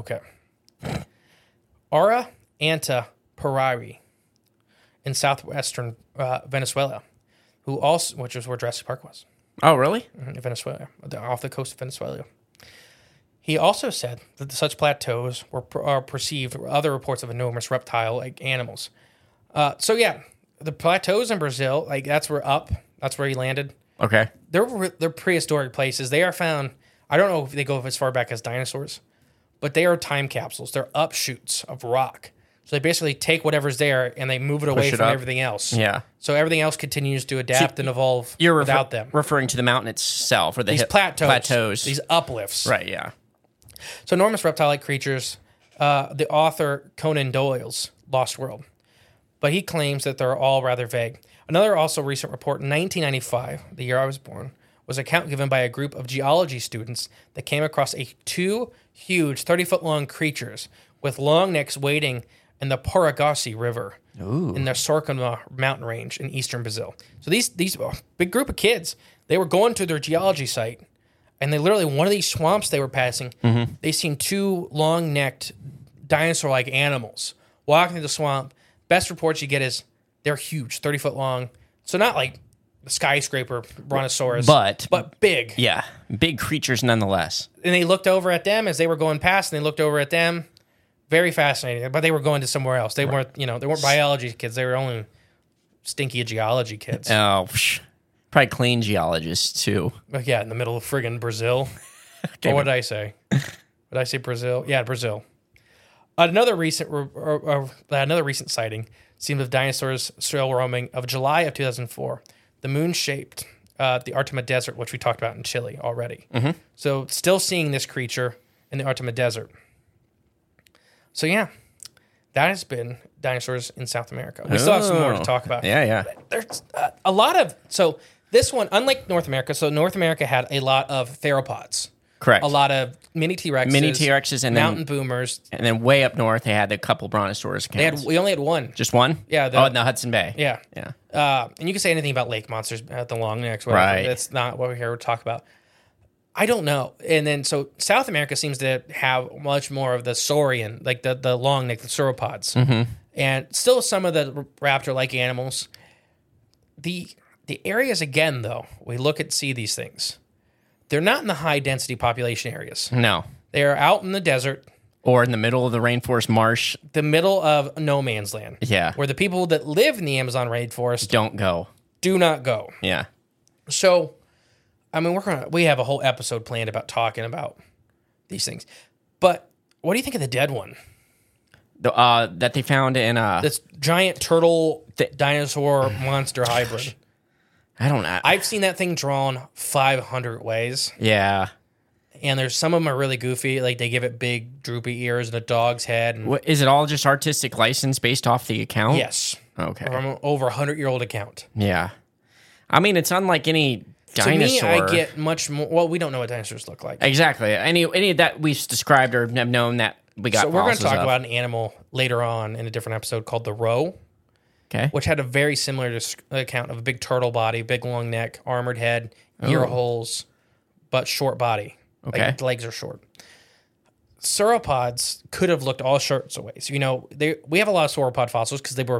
Ara Anta Parari in southwestern Venezuela, which is where Jurassic Park was. Oh, really? In Venezuela, off the coast of Venezuela. He also said that such plateaus are perceived other reports of enormous reptile-like animals. The plateaus in Brazil, that's where he landed. Okay. They're prehistoric places. They are found. I don't know if they go as far back as dinosaurs, but they are time capsules. They're offshoots of rock. So they basically take whatever's there and they move it away it from up. everything else. Yeah. So everything else continues to adapt and evolve You're without them. referring to the mountain itself or the These plateaus. These uplifts. Right, yeah. So enormous reptile-like creatures, the author Conan Doyle's Lost World. But he claims that they're all rather vague. Another also recent report in 1995, the year I was born, was an account given by a group of geology students that came across two huge 30-foot-long creatures with long necks wading in the Paraguaçu River in the Sorocaba mountain range in eastern Brazil. So these big group of kids, they were going to their geology site, and they literally, one of these swamps they were passing, they seen two long-necked dinosaur-like animals walking through the swamp. Best reports you get is they're huge, 30-foot long. So not like the skyscraper brontosaurus, But big. yeah, big creatures nonetheless. And they looked over at them as they were going past, and they looked over at them. Very fascinating. But they were going to somewhere else. They weren't, they weren't biology kids. They were only stinky geology kids. Oh, probably clean geologists too. But yeah, in the middle of friggin' Brazil. Or what did I say? Did I say Brazil? Yeah, Brazil. Another recent sighting seemed of dinosaurs still roaming of July of 2004. The moon-shaped the Artima Desert, which we talked about in Chile already. Mm-hmm. So still seeing this creature in the Artima Desert. So yeah, that has been dinosaurs in South America. We still have some more to talk about. Yeah. There's a lot of... So this one, unlike North America, so North America had a lot of theropods. Correct. A lot of mini T-Rexes. And mountain boomers. And then way up north, they had a couple brontosaurus accounts. We only had one. Just one? Yeah. in the Hudson Bay. Yeah. And you can say anything about lake monsters, the long necks, whatever. Right. That's not what we're here to talk about. I don't know. And then, so South America seems to have much more of the saurian, like the long neck, the sauropods. Mm-hmm. and still some of the raptor-like animals. The areas, again, though, we look and see these things. They're not in the high-density population areas. No. They are out in the desert, Or in the middle of the rainforest marsh. the middle of no man's land. Yeah. Where the people that live in the Amazon rainforest Don't go. do not go. Yeah. So, I mean, we have a whole episode planned about talking about these things. But what do you think of the dead one? That they found in This giant turtle dinosaur monster hybrid. I don't know. I've seen that thing drawn 500 ways. Yeah. And there's some of them are really goofy. Like they give it big droopy ears and a dog's head. And Is it all just artistic license based off the account? yes. Okay. From an over 100-year-old account. Yeah. I mean, it's unlike any dinosaur. To me, I get much more. Well, we don't know what dinosaurs look like. Exactly. Any that we've described or have known that we got. So we're going to fossils talk of. about an animal later on in a different episode called the roe, Okay. which had a very similar account of a big turtle body, big long neck, armored head, ear holes, but short body. Okay. Like, the legs are short. Sauropods could have looked all sorts of ways. You know, we have a lot of sauropod fossils because they were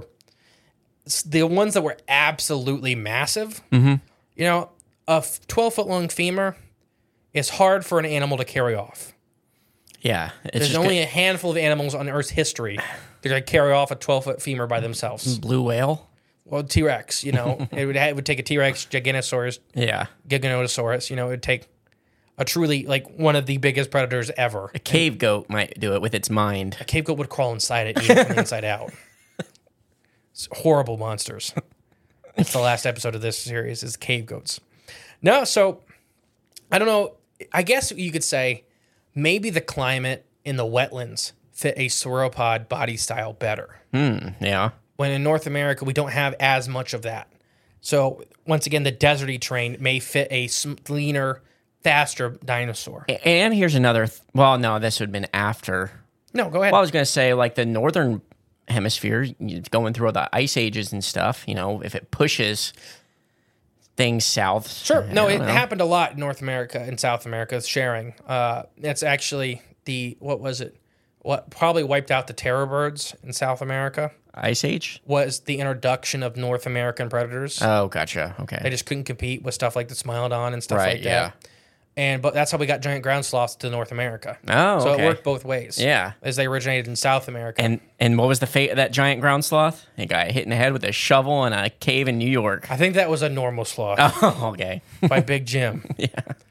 the ones that were absolutely massive. Mm-hmm. You know, a 12-foot long femur is hard for an animal to carry off. Yeah. It's There's just only a handful of animals on Earth's history that could carry off a 12-foot femur by themselves. blue whale. Well, T-Rex, you know, it would take a T-Rex, Giganotosaurus, Yeah. Giganotosaurus. You know, it would take a truly, like, one of the biggest predators ever. A cave goat might do it with its mind. A cave goat would crawl inside it, eat it from the inside out. It's horrible monsters. It's the last episode of this series is cave goats. No, so I don't know. I guess you could say maybe the climate in the wetlands fit a sauropod body style better. Yeah. When in North America, we don't have as much of that. So once again, the deserty terrain may fit a leaner, faster dinosaur. And here's another. Well, no, this would have been after. No, go ahead. Well, I was going to say, like the northern hemisphere, going through all the ice ages and stuff. You know, if it pushes things south. Sure. No, I it don't know. happened a lot in North America and South America, sharing. That's actually what was it? What probably wiped out the terror birds in South America Ice age. was the introduction of North American predators. Oh, gotcha. Okay. They just couldn't compete with stuff like the Smilodon and stuff Right, like yeah. that. But that's how we got giant ground sloths to North America. Oh, So okay. it worked both ways. Yeah. As they originated in South America. And what was the fate of that giant ground sloth? He got hit in the head with a shovel in a cave in New York. I think that was a normal sloth Oh, okay. by Big Jim. Yeah.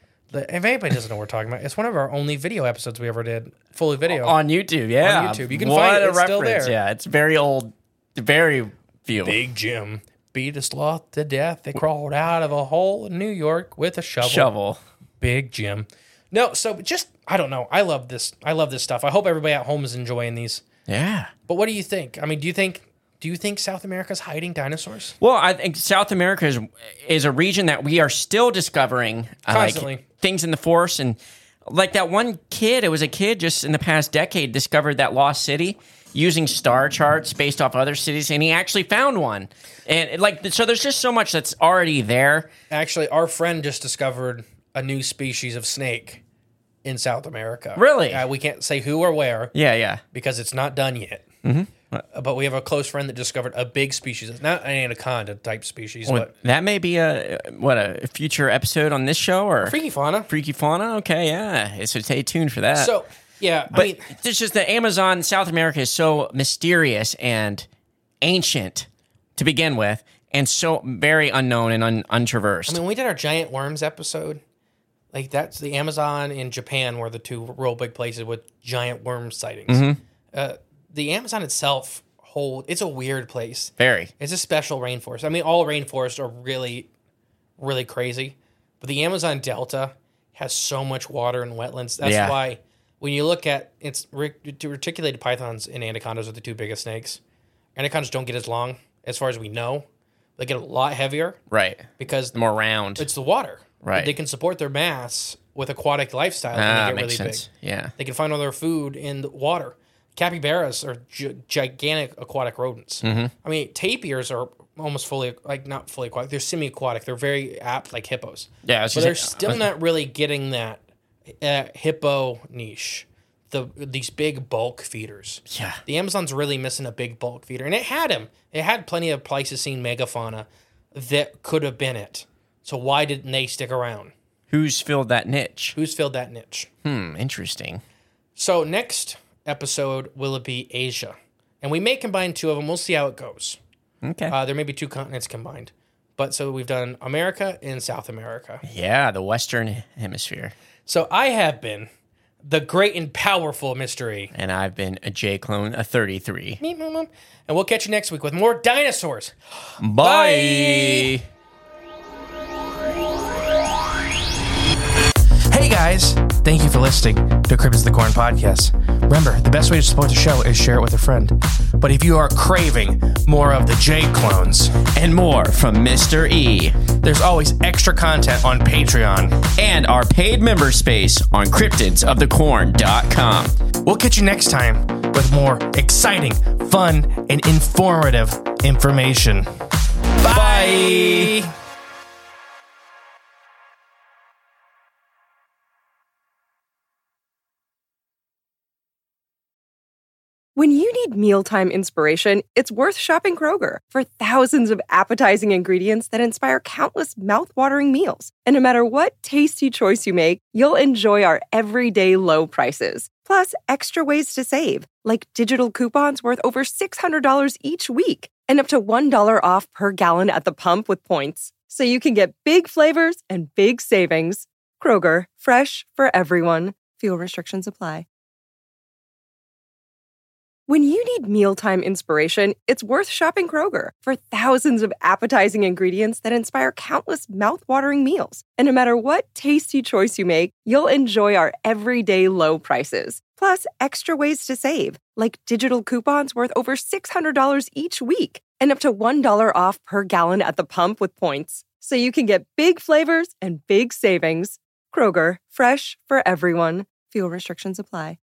If anybody doesn't know what we're talking about, it's one of our only video episodes we ever did, fully video. On YouTube, yeah. On YouTube. You can What find it. a It's still reference. there. Yeah, it's very old, very few. Big Jim beat a sloth to death. They crawled out of a hole in New York with a shovel. Big Jim. No, so just I don't know. I love this. I love this stuff. I hope everybody at home is enjoying these. Yeah. But what do you think? I mean, do you think South America's hiding dinosaurs? Well, I think South America is a region that we are still discovering Constantly. like things in the forest, and like that one kid. It was a kid just in the past decade discovered that lost city using star charts based off other cities, and he actually found one. And so there's just so much that's already there. Actually, our friend just discovered a new species of snake in South America. Really? We can't say who or where Yeah. because it's not done yet. Mm-hmm. But we have a close friend that discovered a big species. It's not an anaconda type species, Well, but that may be a future episode on this show or freaky fauna. Freaky Fauna. Okay, yeah. So stay tuned for that. So, yeah, but I mean, it's just the Amazon, South America is so mysterious and ancient to begin with, and so very unknown and untraversed. I mean, when we did our giant worms episode, like that's the Amazon and Japan were the two real big places with giant worm sightings. Mm-hmm. The Amazon itself it's a weird place. Very. It's a special rainforest. I mean, all rainforests are really, really crazy, but the Amazon Delta has so much water and wetlands. That's Yeah. why when you look at reticulated pythons and anacondas are the two biggest snakes. Anacondas don't get as long, as far as we know. They get a lot heavier Right. because More round. it's the water. Right. They can support their mass with aquatic lifestyle when they get makes really sense. big. Yeah. They can find all their food in the water. Capybaras are gigantic aquatic rodents. Mm-hmm. I mean, tapirs are almost fully, like not fully aquatic. They're semi-aquatic. They're very apt like hippos. Yeah, I was But just they're saying- still not really getting that hippo niche these big bulk feeders. Yeah. The Amazon's really missing a big bulk feeder, and it had him. It had plenty of Pleistocene megafauna that could have been it. So why didn't they stick around? Who's filled that niche? Who's filled that niche? Interesting. So next episode will be Asia, and we may combine two of them. We'll see how it goes. Okay. There may be two continents combined, but so we've done America and South America. Yeah, the Western Hemisphere. So I have been the great and powerful mystery. And I've been a J Clone, a 33. And we'll catch you next week with more dinosaurs. Bye. Hey guys, thank you for listening to Cryptids of the Corn podcast. Remember, the best way to support the show is share it with a friend. But if you are craving more of the J Clones And more from Mr. E. there's always extra content on Patreon. And our paid member space on cryptidsofthecorn.com. We'll catch you next time with more exciting, fun, and informative information. Bye. When you need mealtime inspiration, it's worth shopping Kroger for thousands of appetizing ingredients that inspire countless mouth-watering meals. And no matter what tasty choice you make, you'll enjoy our everyday low prices. Plus, extra ways to save, like digital coupons worth over $600 each week and up to $1 off per gallon at the pump with points. So you can get big flavors and big savings. Kroger, fresh for everyone. Fuel restrictions apply. When you need mealtime inspiration, it's worth shopping Kroger for thousands of appetizing ingredients that inspire countless mouth-watering meals. And no matter what tasty choice you make, you'll enjoy our everyday low prices. Plus, extra ways to save, like digital coupons worth over $600 each week and up to $1 off per gallon at the pump with points. So you can get big flavors and big savings. Kroger, fresh for everyone. Fuel restrictions apply.